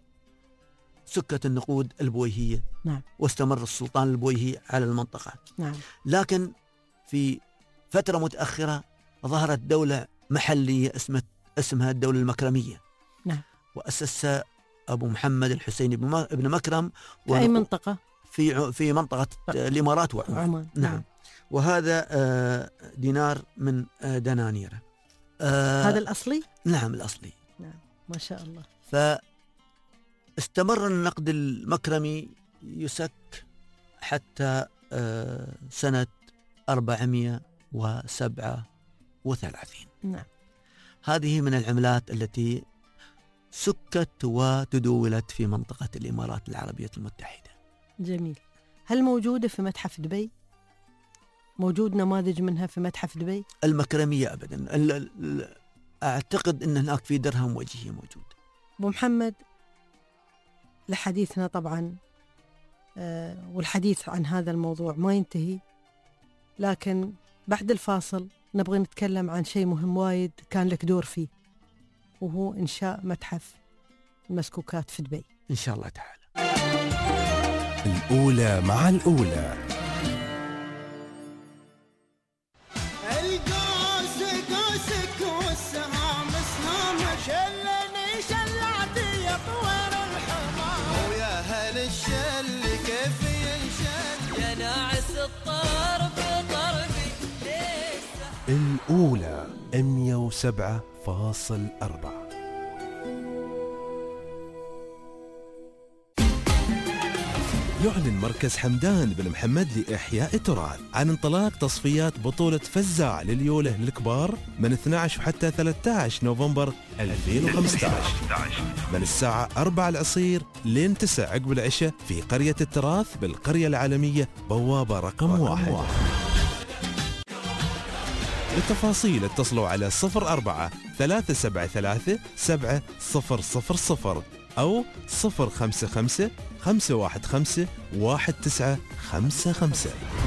سكت النقود البويهية. نعم. واستمر السلطان البويهي على المنطقة. نعم. لكن في فترة متأخرة ظهرت دولة محلية اسمها اسمها الدولة المكرمية. نعم. وأسسها أبو محمد الحسين بن مكرم. في أي منطقة؟ في في منطقة الإمارات وعمان. نعم. نعم. وهذا دينار من دنانيره. هذا الأصلي؟ نعم الأصلي. نعم ما شاء الله. فاستمر النقد المكرمي يسك حتى سنة أربعمئة وسبعة وثلاثين. نعم. هذه من العملات التي سكت وتدولت في منطقة الإمارات العربية المتحدة. جميل. هل موجودة في متحف دبي؟ موجود نماذج منها في متحف دبي؟ المكرمية أبدا. ال- ال- أعتقد أن هناك في درهم وجهي موجود. أبو محمد، لحديثنا طبعا آه والحديث عن هذا الموضوع ما ينتهي، لكن بعد الفاصل نبغى نتكلم عن شيء مهم وايد كان لك دور فيه، وهو إنشاء متحف المسكوكات في دبي إن شاء الله تعالى. الأولى مع الأولى. القوس قوسك والسهام سهامك، شلني شلعتي يا طوير الحمام، ويا هل الشل كيف ينشل يا ناعس الطرف طرفي ليس. الأولى مية وسبعة فاصل أربعة. يعلن مركز حمدان بن محمد لإحياء التراث عن انطلاق تصفيات بطولة فزاع لليولة للكبار من اثني عشر حتى ثلاثة عشر نوفمبر ألفين وخمسة عشر من الساعة أربعة العصير لين تسعة عقب العشاء في قرية التراث بالقرية العالمية بوابة رقم واحد. للتفاصيل اتصلوا على صفر أربعة ثلاثة سبعة ثلاثة سبعة صفر صفر صفر أو صفر خمسة خمسة خمسة واحد خمسة واحد تسعة خمسة خمسة.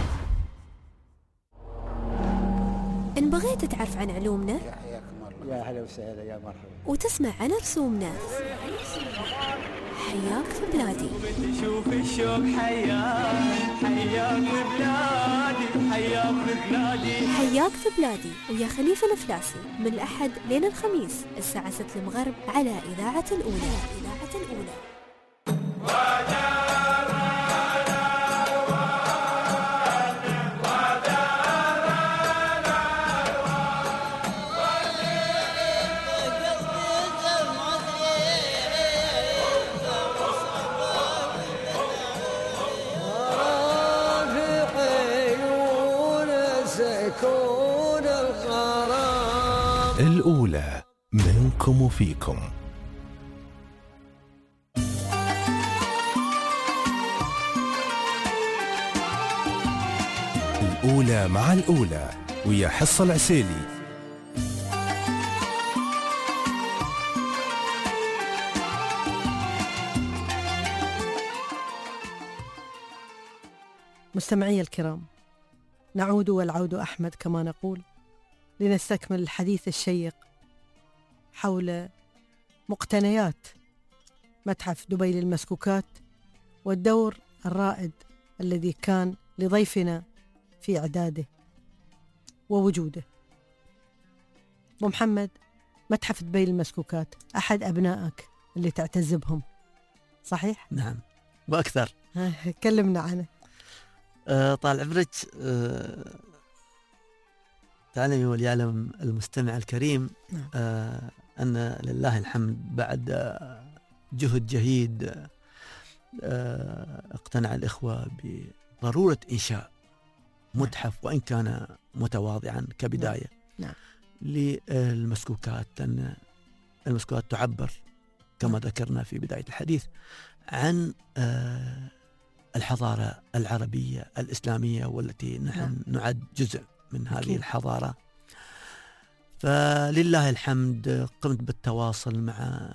إن بغيت تعرف عن علومنا يا هلا وسهلا يا مرحبا وتسمع عن رسومنا، حياك في بلادي. شوف الشوق حياك حياك في بلادي حياك في بلادي حياك في بلادي ويا خليفة الفلاسي من الأحد لين الخميس الساعة ستة المغرب على إذاعة الأولى. إذاعة الأولى. الأولى منكم وفيكم. الأولى مع الأولى ويا حصة العسيلي. مستمعي الكرام، نعود والعود أحمد كما نقول لنستكمل الحديث الشيق حول مقتنيات متحف دبي للمسكوكات والدور الرائد الذي كان لضيفنا في إعداده ووجوده. أبو محمد، متحف دبي للمسكوكات أحد أبنائك اللي تعتز بهم، صحيح؟ نعم وأكثر. كلمنا عنه. أه طال عمرك. أه تعلمي وليعلم المستمع الكريم نعم. أه أن لله الحمد بعد جهد جهيد أه اقتنع الإخوة بضرورة إنشاء متحف وإن كان متواضعا كبداية نعم. للمسكوكات، أن المسكوكات تعبر كما نعم. ذكرنا في بداية الحديث عن أه الحضارة العربية الإسلامية والتي نحن نعم. نعد جزء من هذه أكيد. الحضارة. فلله الحمد قمت بالتواصل مع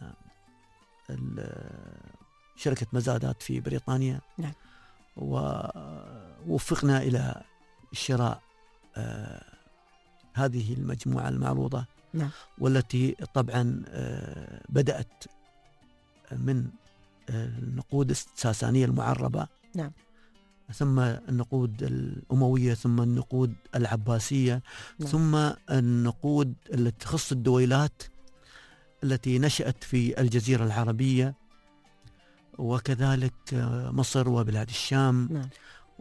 شركة مزادات في بريطانيا نعم. ووفقنا إلى شراء آه هذه المجموعة المعروضة نعم. والتي طبعا آه بدأت من النقود الساسانية المعربة نعم. ثم النقود الأموية ثم النقود العباسية نعم. ثم النقود التي تخص الدويلات التي نشأت في الجزيرة العربية وكذلك مصر وبلاد الشام نعم.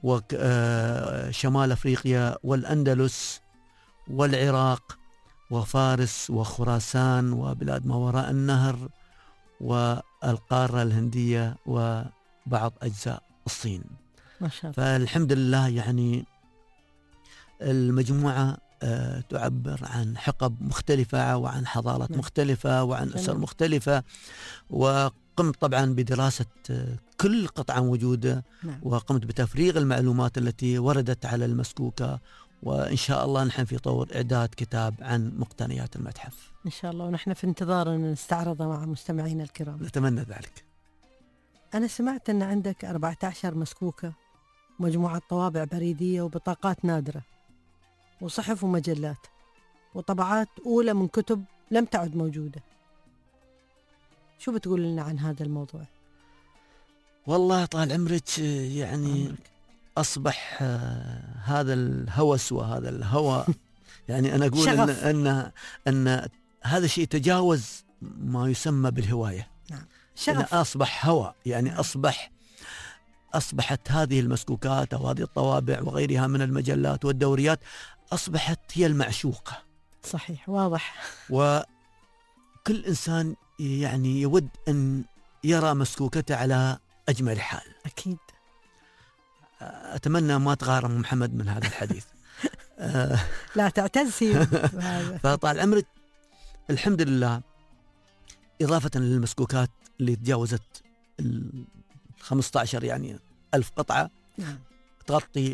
وشمال أفريقيا والأندلس والعراق وفارس وخراسان وبلاد ما وراء النهر والقارة الهندية وبعض أجزاء الصين. ما شاء الله. فالحمد لله يعني المجموعة أه تعبر عن حقب مختلفة وعن حضارات نعم. مختلفة وعن أسر مختلفة، وقمت طبعا بدراسة كل قطعة موجودة نعم. وقمت بتفريغ المعلومات التي وردت على المسكوكة وإن شاء الله نحن في طور إعداد كتاب عن مقتنيات المتحف إن شاء الله، ونحن في انتظار أن نستعرضه مع مستمعينا الكرام. نتمنى ذلك. أنا سمعت أن عندك أربعة عشر مسكوكة، مجموعة طوابع بريدية وبطاقات نادرة وصحف ومجلات وطبعات أولى من كتب لم تعد موجودة. شو بتقول لنا عن هذا الموضوع؟ والله طال عمرك، يعني عمرك. أصبح آه هذا الهوس وهذا الهوى يعني أنا أقول إن, أن, أن هذا الشيء تجاوز ما يسمى بالهواية. نعم. شغف. أصبح هوى، يعني نعم. أصبح أصبحت هذه المسكوكات أو هذه الطوابع وغيرها من المجلات والدوريات أصبحت هي المعشوقة. صحيح، واضح. وكل إنسان يعني يود أن يرى مسكوكته على أجمل حال. أكيد. أتمنى ما تغارم محمد من هذا الحديث. لا تعتزي. فطال عمرك الحمد لله، إضافة للمسكوكات اللي تجاوزت ال خمسة عشر يعني ألف قطعة نعم. تغطي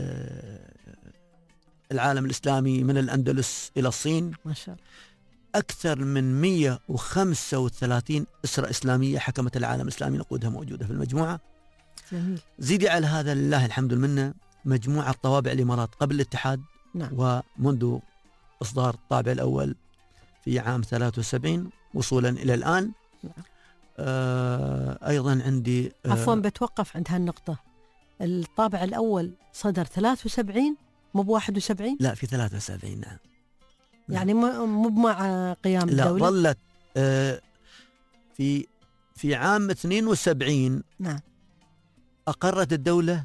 العالم الإسلامي من الأندلس إلى الصين ما شاء الله. أكثر من مئة وخمسة وثلاثين أسرة إسلامية حكمت العالم الإسلامي نقودها موجودة في المجموعة. جميل. زيدي على هذا لله الحمد والمنة مجموعة طوابع الإمارات قبل الاتحاد نعم. ومنذ إصدار الطابع الأول في عام ثلاثة وسبعين وصولا إلى الآن. نعم. آه أيضا عندي آه عفوا بتوقف عند هالنقطة. الطابع الأول صدر ثلاثة وسبعين مو بواحد وسبعين؟ لا، في ثلاثة وسبعين. نعم. يعني مو مع قيام لا الدولة؟ ظلت آه في في عام اثنين وسبعين. نعم. أقرت الدولة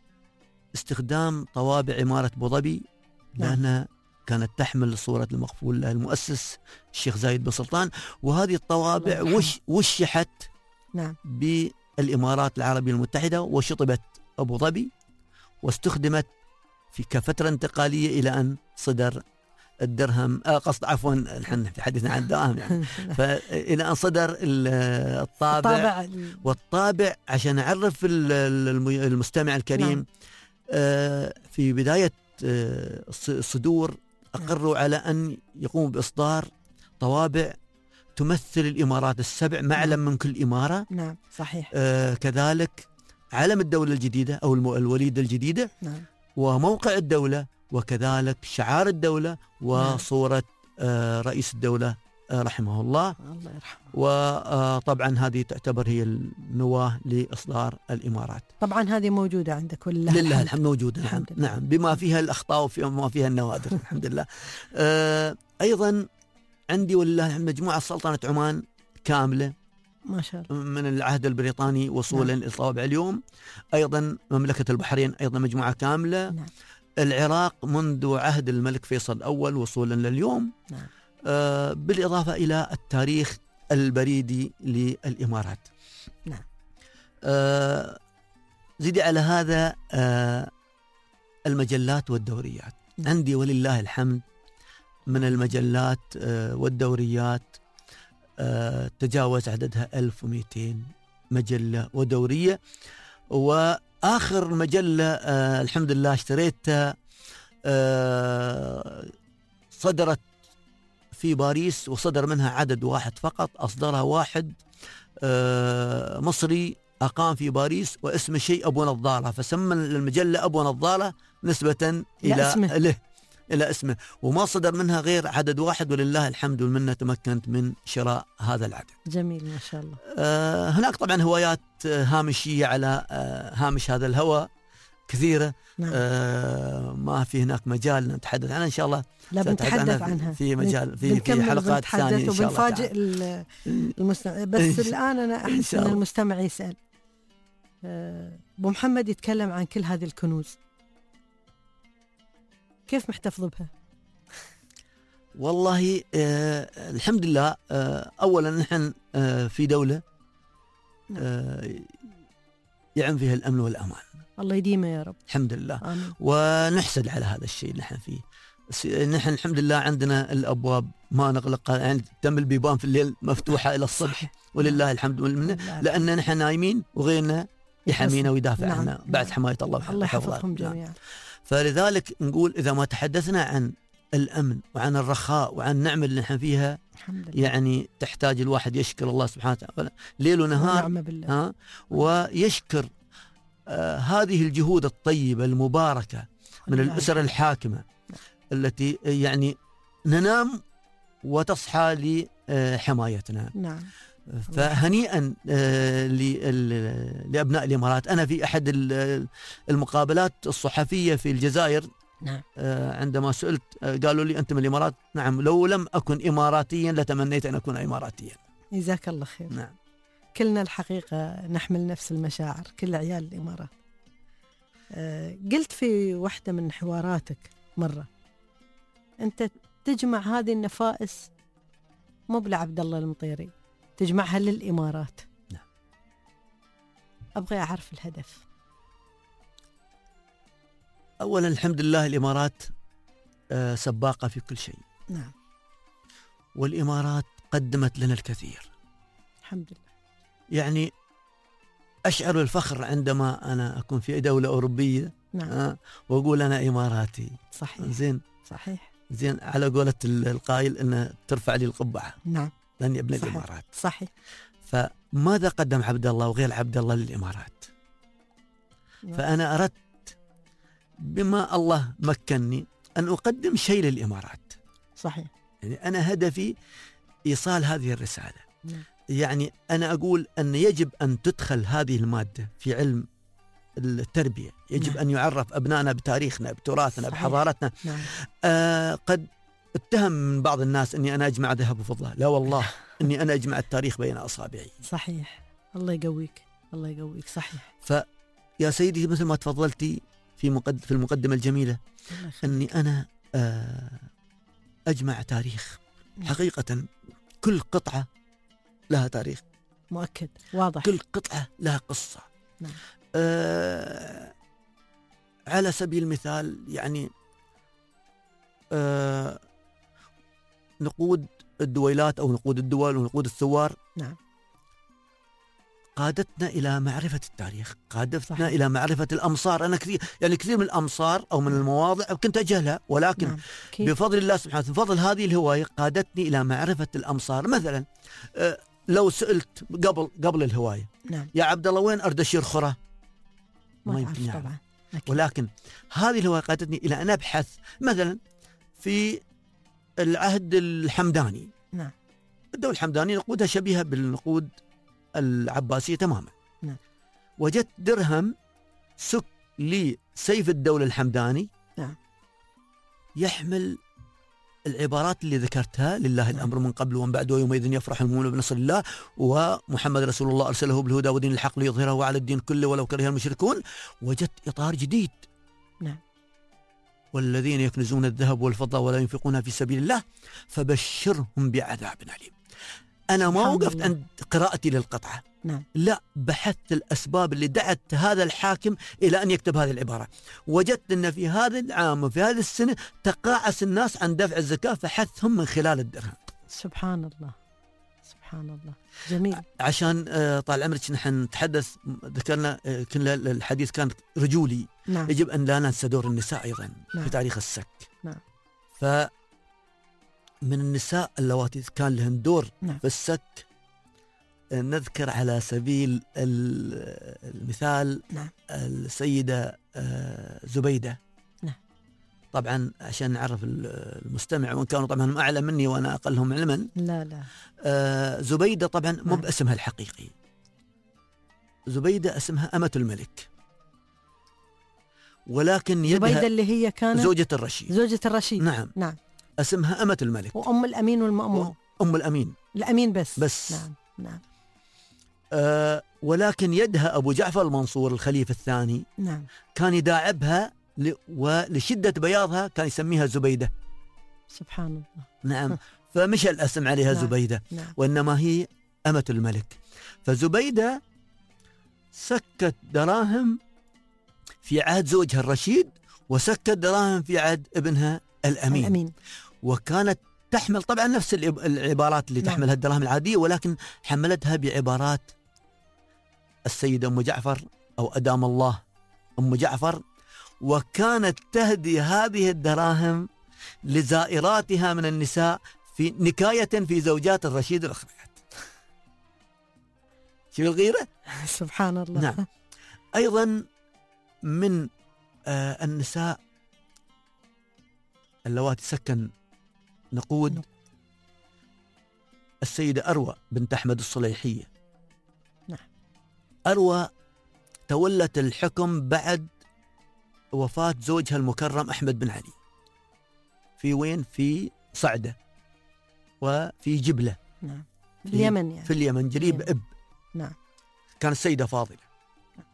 استخدام طوابع إمارة أبو ظبي لأنها نعم. كانت تحمل صورة المغفور له المؤسس الشيخ زايد بن سلطان، وهذه الطوابع وش وشحت نعم. بالإمارات العربية المتحدة وشطبت أبو ظبي واستخدمت في كفترة انتقالية إلى أن صدر الدرهم آه قصد عفوا نحن في حديثنا عن الدراهم يعني فإلى أن صدر الطابع. والطابع عشان أعرف المستمع الكريم نعم. آه في بداية الصدور أقروا على أن يقوموا بإصدار طوابع تمثل الإمارات السبع، معلم من كل إمارة. نعم صحيح. آه كذلك علم الدولة الجديدة أو الوليدة الجديدة. نعم. وموقع الدولة، وكذلك شعار الدولة وصورة آه رئيس الدولة آه رحمه الله. الله يرحمه. وطبعا هذه تعتبر هي النواة لإصدار الإمارات. طبعا هذه موجودة عندك ولله لله الحمد موجودة. نعم. نعم بما فيها الأخطاء وبما فيها النوادر. الحمد لله. آه أيضا عندي ولله الحمد مجموعة سلطنة عمان كاملة ما شاء الله من العهد البريطاني وصولا نعم. للطوابع اليوم. أيضا مملكة البحرين أيضا مجموعة كاملة. نعم. العراق منذ عهد الملك فيصل الأول وصولا لليوم. نعم. آه بالإضافة إلى التاريخ البريدي للإمارات. نعم. آه زيدي على هذا آه المجلات والدوريات. نعم. عندي ولله الحمد من المجلات آه والدوريات آه تجاوز عددها ألف ومئتين مجلة ودورية. وآخر مجلة آه الحمد لله اشتريتها آه صدرت في باريس وصدر منها عدد واحد فقط، أصدرها واحد آه مصري أقام في باريس واسمه شيء أبو نظارة، فسمى المجلة أبو نظارة نسبة إلى اسمه. له إلى اسمه، وما صدر منها غير عدد واحد ولله الحمد والمنة تمكنت من شراء هذا العدد. جميل ما شاء الله. آه هناك طبعا هوايات هامشية على آه هامش هذا الهوى كثيرة. نعم. آه ما في هناك مجال نتحدث عنها إن شاء الله. لا بنتحدث عنها في مجال في, في حلقات ثانية إن شاء الله. وبنفاجئ المستمع. بس الآن أنا أحس أن المستمع يسأل أبو محمد يتكلم عن كل هذه الكنوز، كيف محتفظ بها؟ والله آه الحمد لله. آه أولا نحن آه في دولة آه يعم فيها الأمن والأمان، الله يديمه يا رب. الحمد لله. آمين. ونحسد على هذا الشيء نحن فيه. نحن الحمد لله عندنا الأبواب ما نغلقها، يعني تم البيبان في الليل مفتوحة إلى الصبح ولله الحمد والمنة، لأن نحن نايمين وغيرنا يحمينا ويدافع نعم. عنا بعد حماية الله. الله يحفظكم جميعا. فلذلك نقول إذا ما تحدثنا عن الأمن وعن الرخاء وعن النعمة اللي نحن فيها، الحمد لله. يعني تحتاج الواحد يشكر الله سبحانه وتعالى ليل ونهار، ونعم بالله. ها ويشكر آه هذه الجهود الطيبة المباركة من الأسر الحاكمة التي يعني ننام وتصحى لحمايتنا. نعم. فهنيئا آه لأبناء الإمارات. أنا في أحد المقابلات الصحفية في الجزائر، نعم. آه عندما سئلت آه قالوا لي أنت من الإمارات؟ نعم، لو لم أكن إماراتيا لتمنيت أن أكون إماراتيا. جزاك الله خير. نعم. كلنا الحقيقة نحمل نفس المشاعر، كل عيال الإمارات. آه قلت في واحدة من حواراتك مرة أنت تجمع هذه النفائس مو لعبد الله المطيري، تجمعها للإمارات. نعم. أبغى أعرف الهدف. أولا الحمد لله الإمارات آه سباقة في كل شيء. نعم. والإمارات قدمت لنا الكثير الحمد لله. يعني أشعر بالفخر عندما أنا أكون في دولة أوروبية. نعم. آه وأقول أنا إماراتي. صحيح. زين. صحيح. زين على قولة القائل أن ترفع لي القبعة. نعم. لأني ابن صحيح. الإمارات. صحيح. فماذا قدم عبد الله وغير عبد الله للإمارات؟ نعم. فأنا أردت بما الله مكنني أن أقدم شيء للإمارات. صحيح. يعني أنا هدفي إيصال هذه الرسالة. نعم. يعني أنا أقول أن يجب أن تدخل هذه المادة في علم التربية، يجب نعم. أن يعرف أبنائنا بتاريخنا بتراثنا صحيح. بحضارتنا. نعم. آه قد اتهم من بعض الناس أني أنا أجمع ذهب وفضة، لا والله أني أنا أجمع التاريخ بين أصابعي. صحيح. الله يقويك، الله يقويك. صحيح. فيا سيدي مثل ما تفضلتي في مقد في المقدمة الجميلة أني أنا آه أجمع تاريخ. حقيقة كل قطعة لها تاريخ مؤكد واضح. كل قطعة لها قصة. نعم. آه على سبيل المثال يعني آه نقود الدويلات أو نقود الدول ونقود الثوار. نعم. قادتنا إلى معرفة التاريخ، قادتنا صحيح. إلى معرفة الأمصار. أنا كثير يعني كثير من الأمصار أو من المواضع كنت أجهلها، ولكن نعم. بفضل الله سبحانه بفضل هذه الهواية قادتني إلى معرفة الأمصار. مثلا آه لو سئلت قبل قبل الهواية، نعم. يا عبد الله وين أردشير خرة؟ ما يمكن تعرف يعرف. طبعا. أكيد. ولكن هذه الهواية قادتني إلى أن أبحث مثلا في العهد الحمداني. نعم. الدولة الحمدانية نقودها شبيهة بالنقود العباسية تماما. نعم. وجدت درهم سك لسيف الدولة الحمداني. نعم. يحمل العبارات اللي ذكرتها، لله الأمر من قبل ومن بعد ويومئذ يفرح المؤمنون بنصر الله ومحمد رسول الله أرسله بالهدى ودين الحق ليظهره على الدين كله ولو كره المشركون. وجدت إطار جديد. نعم. والذين يكنزون الذهب والفضة ولا ينفقونها في سبيل الله فبشرهم بعذاب أليم. أنا ما وقفت عند قراءتي للقطعة. نعم. لا، بحثت الأسباب اللي دعت هذا الحاكم إلى أن يكتب هذه العبارة. وجدت أن في هذا العام وفي هذه السنة تقاعس الناس عن دفع الزكاة فحثهم من خلال الدرهم. سبحان الله، سبحان الله. جميل. عشان طال عمرك نحن نتحدث، ذكرنا كل الحديث كان رجولي. نعم. يجب أن لا ننسى دور النساء أيضا. نعم. في تاريخ السك. نعم. ف من النساء اللواتي كان لهن دور. نعم. في السك نذكر على سبيل المثال. نعم. السيدة زبيدة. نعم. طبعا عشان نعرف المستمع، وان كانوا طبعا أعلى مني وأنا أقلهم علما. لا لا. آه زبيدة طبعا مو نعم. باسمها الحقيقي. زبيدة اسمها أمة الملك، ولكن يدها زبيدة اللي هي كانت زوجة الرشيد. زوجة الرشيد. نعم. نعم. اسمها أمة الملك. وأم الأمين والمأمون. أم الأمين. الأمين بس. بس. نعم. نعم. آه ولكن يدها أبو جعفر المنصور الخليفة الثاني. نعم. كان يداعبها ل... ولشدة بياضها كان يسميها زبيدة. سبحان الله. نعم. فمش الاسم عليها. نعم. زبيدة. نعم. وإنما هي أمة الملك. فزبيدة سكت دراهم في عهد زوجها الرشيد، وسكت دراهم في عهد ابنها الأمين. الأمين. وكانت تحمل طبعا نفس العبارات اللي نعم. تحملها الدراهم العادية، ولكن حملتها بعبارات السيدة أم جعفر أو أدام الله أم جعفر. وكانت تهدي هذه الدراهم لزائراتها من النساء في نكاية في زوجات الرشيد الأخريات. شوف الغيرة. سبحان الله. نعم. أيضا من آه النساء اللواتي سكن نقود السيدة أروى بنت أحمد الصليحية. نعم. أروى تولت الحكم بعد وفاة زوجها المكرم أحمد بن علي في وين؟ في صعدة وفي جبلة. نعم. في اليمن يعني. في اليمن جريب إب. نعم. كان السيدة فاضلة. نعم.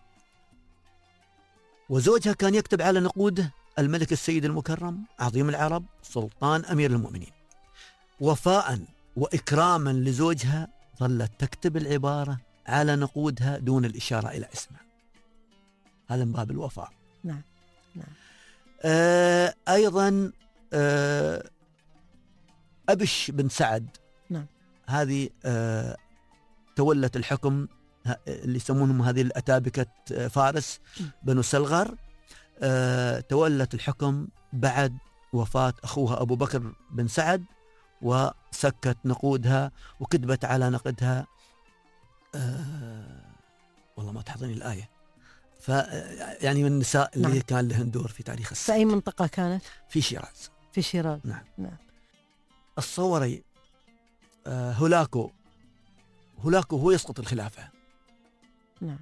وزوجها كان يكتب على نقوده الملك السيد المكرم عظيم العرب سلطان أمير المؤمنين. وفاء وإكراما لزوجها ظلت تكتب العبارة على نقودها دون الإشارة إلى اسمها. هذا من باب الوفاء. نعم. نعم. آه أيضا آه أبش بن سعد. نعم. هذه آه تولت الحكم اللي يسمونهم هذه الأتابكة فارس بنو سلغر. آه تولت الحكم بعد وفاة أخوها أبو بكر بن سعد وسكت نقودها وكتبت على نقدها آه والله ما تحضرني الآية. ف يعني من النساء اللي نعم. كان لهن دور في تاريخ السنة. في أي منطقة كانت؟ في شيراز. في شيراز. نعم. نعم. الصوري آه هولاكو هولاكو هو يسقط الخلافة. نعم.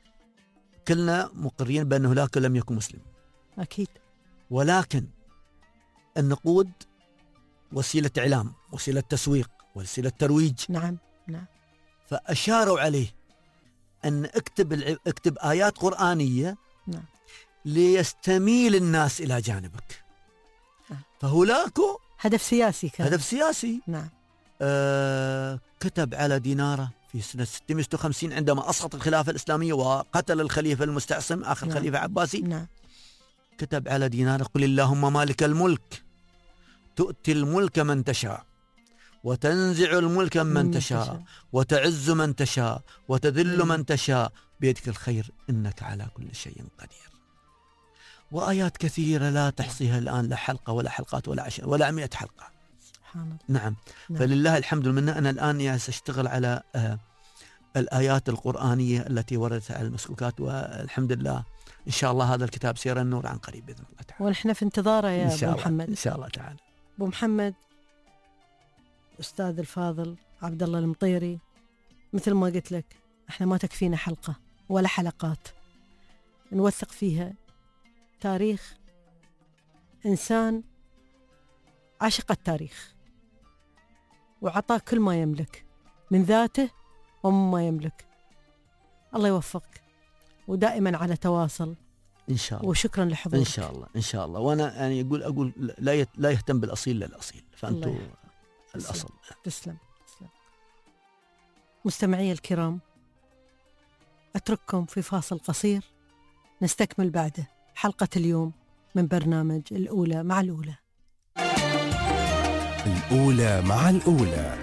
كلنا مقرين بأن هولاكو لم يكن مسلم. أكيد. ولكن النقود وسيلة إعلام، وسيلة تسويق، وسيلة ترويج. نعم. نعم. فأشاروا عليه أن اكتب الع... اكتب آيات قرآنية. نعم. ليستميل الناس إلى جانبك. نعم. فهولاكو هدف سياسي كان. هدف سياسي. نعم. آه كتب على ديناره في سنة ستمائة وستة وخمسين عندما أسقط الخلافة الإسلامية وقتل الخليفة المستعصم آخر نعم. خليفة عباسي. نعم. كتب على ديناره قل اللهم مالك الملك تؤتي الملك من تشاء وتنزع الملك من, من تشاء, تشاء وتعز من تشاء وتذل من تشاء بيدك الخير إنك على كل شيء قدير. وآيات كثيرة لا تحصيها الآن، لا حلقة ولا حلقات ولا عشر ولا مئة حلقة. سبحان الله. نعم. نعم. فلله الحمد لله. أنا الآن يعني سأشتغل على آه الآيات القرآنية التي وردت على المسكوكات، والحمد لله إن شاء الله هذا الكتاب سيرى النور عن قريب بإذن الله تعالى. ونحن في انتظاره يا أبو محمد. إن شاء الله تعالى. أبو محمد أستاذ الفاضل عبد الله المطيري، مثل ما قلت لك احنا ما تكفينا حلقة ولا حلقات نوثق فيها تاريخ إنسان عشق التاريخ وعطاه كل ما يملك من ذاته ومما يملك. الله يوفقك ودائما على تواصل إن شاء الله. وشكرا لحضورك. إن شاء الله إن شاء الله. وأنا يعني أقول أقول لا لا يهتم بالأصيل للأصيل، فأنتم الأصل. تسلم تسلم. مستمعي الكرام، أترككم في فاصل قصير نستكمل بعده حلقة اليوم من برنامج الأولى مع الأولى. الأولى مع الأولى.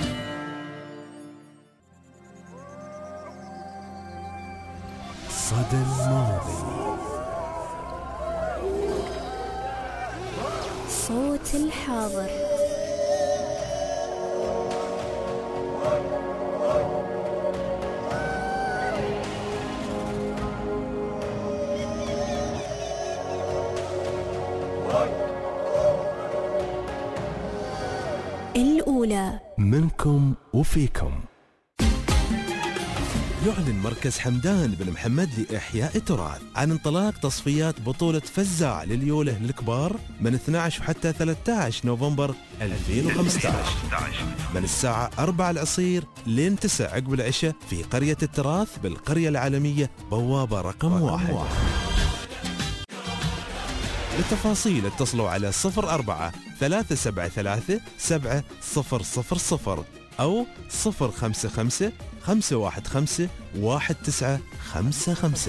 صدى الماضي. صوت الحاضر. الأولى منكم وفيكم. يعلن مركز حمدان بن محمد لإحياء التراث عن انطلاق تصفيات بطولة فزاع لليولة للكبار من اثني عشر حتى ثلاثة عشر نوفمبر ألفين وخمسة عشر من الساعة أربعة العصير لين تسعة عقب العشاء في قرية التراث بالقرية العالمية بوابة رقم واحد. للتفاصيل اتصلوا على صفر أربعة ثلاثة سبعة ثلاثة سبعة صفر صفر صفر أو صفر خمسة خمسة خمسة واحد خمسة واحد تسعة خمسة خمسة.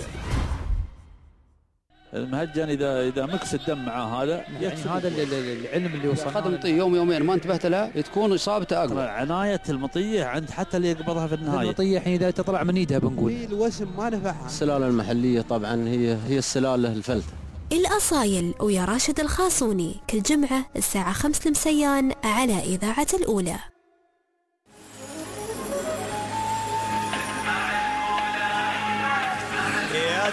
المهجن إذا إذا مكس الدم مع هذا يعني هذا العلم اللي وصلنا أخذ المطية يوم يومين ما انتبهت لها تكون إصابته أقوى. عناية المطية عند حتى اللي يقبضها في النهاية. المطية حين إذا تطلع من إيدها بنقول الوسم ما نفعها. السلالة المحلية طبعا هي هي السلالة الفلتة الأصايل ويا راشد الخاصوني كل جمعة الساعة خمس المسيان على إذاعة الأولى. يا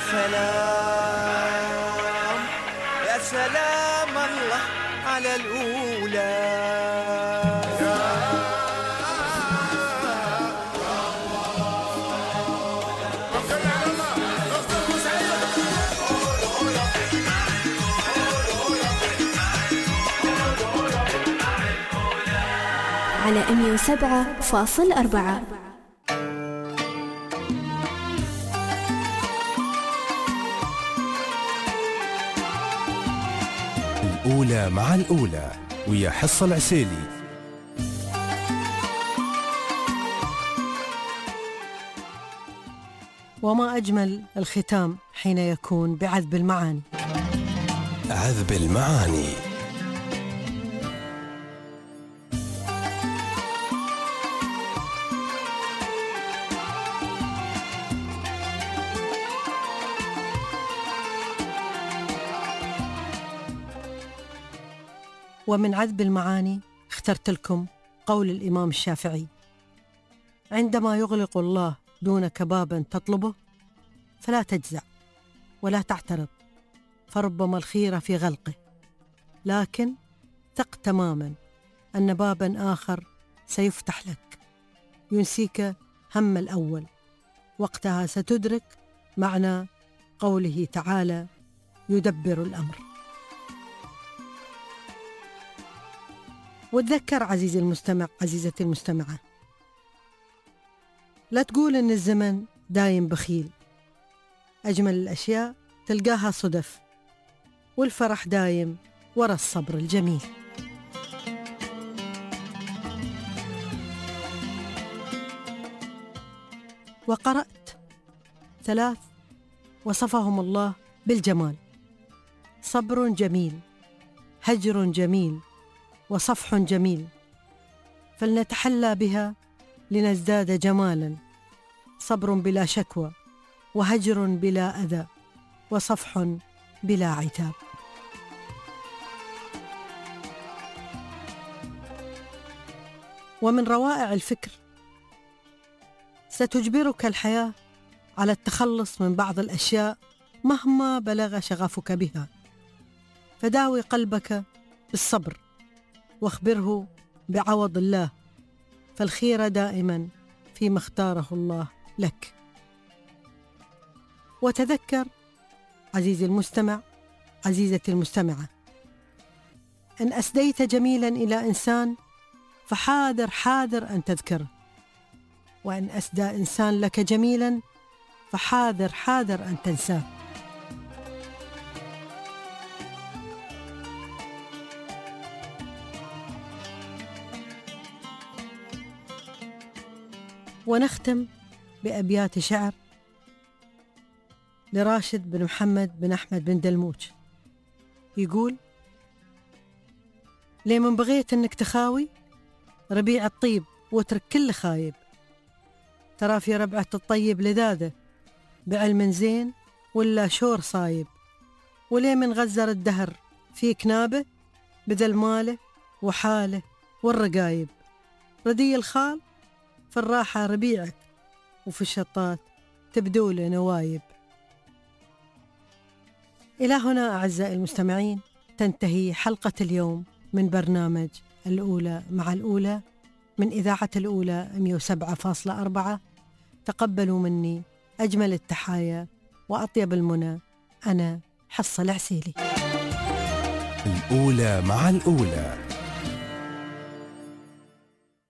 سلام يا سلام الله على الأولى. على مية وسبعة فاصل أربعة. الأولى مع الأولى ويا حصة العسيلي. وما أجمل الختام حين يكون بعذب المعاني. عذب المعاني. ومن عذب المعاني اخترت لكم قول الإمام الشافعي: عندما يغلق الله دونك بابا تطلبه فلا تجزع ولا تعترض، فربما الخير في غلقه، لكن ثق تماما أن بابا آخر سيفتح لك ينسيك هم الأول. وقتها ستدرك معنى قوله تعالى: يدبر الأمر. وتذكر عزيزي المستمع، عزيزتي المستمعة، لا تقول إن الزمن دايم بخيل. أجمل الأشياء تلقاها صدف، والفرح دايم ورا الصبر الجميل. وقرأت ثلاث وصفهم الله بالجمال: صبر جميل، هجر جميل، وصفح جميل، فلنتحلى بها لنزداد جمالا. صبر بلا شكوى، وهجر بلا أذى، وصفح بلا عتاب. ومن روائع الفكر: ستجبرك الحياة على التخلص من بعض الأشياء مهما بلغ شغفك بها، فداوي قلبك بالصبر واخبره بعوض الله، فالخير دائما فيما اختاره الله لك. وتذكر عزيزي المستمع، عزيزتي المستمعة، إن أسديت جميلا إلى إنسان فحاذر حاذر أن تذكره، وإن أسدى إنسان لك جميلا فحاذر حاذر أن تنساه. ونختم بأبيات شعر لراشد بن محمد بن أحمد بن دلموج، يقول: ليه من بغيت إنك تخاوي ربيع الطيب واترك كل خايب، ترى في ربعة الطيب لذاذة بعلم زين ولا شور صايب، وليه من غزر الدهر في كنابه بذل ماله وحاله والرقايب، ردي الخال في الراحة ربيعك وفي الشطات تبدو له نوايب. إلى هنا أعزائي المستمعين تنتهي حلقة اليوم من برنامج الأولى مع الأولى من إذاعة الأولى مية وسبعة فاصلة أربعة. تقبلوا مني أجمل التحايا وأطيب المنى، أنا حصة العسيلي. الأولى مع الأولى.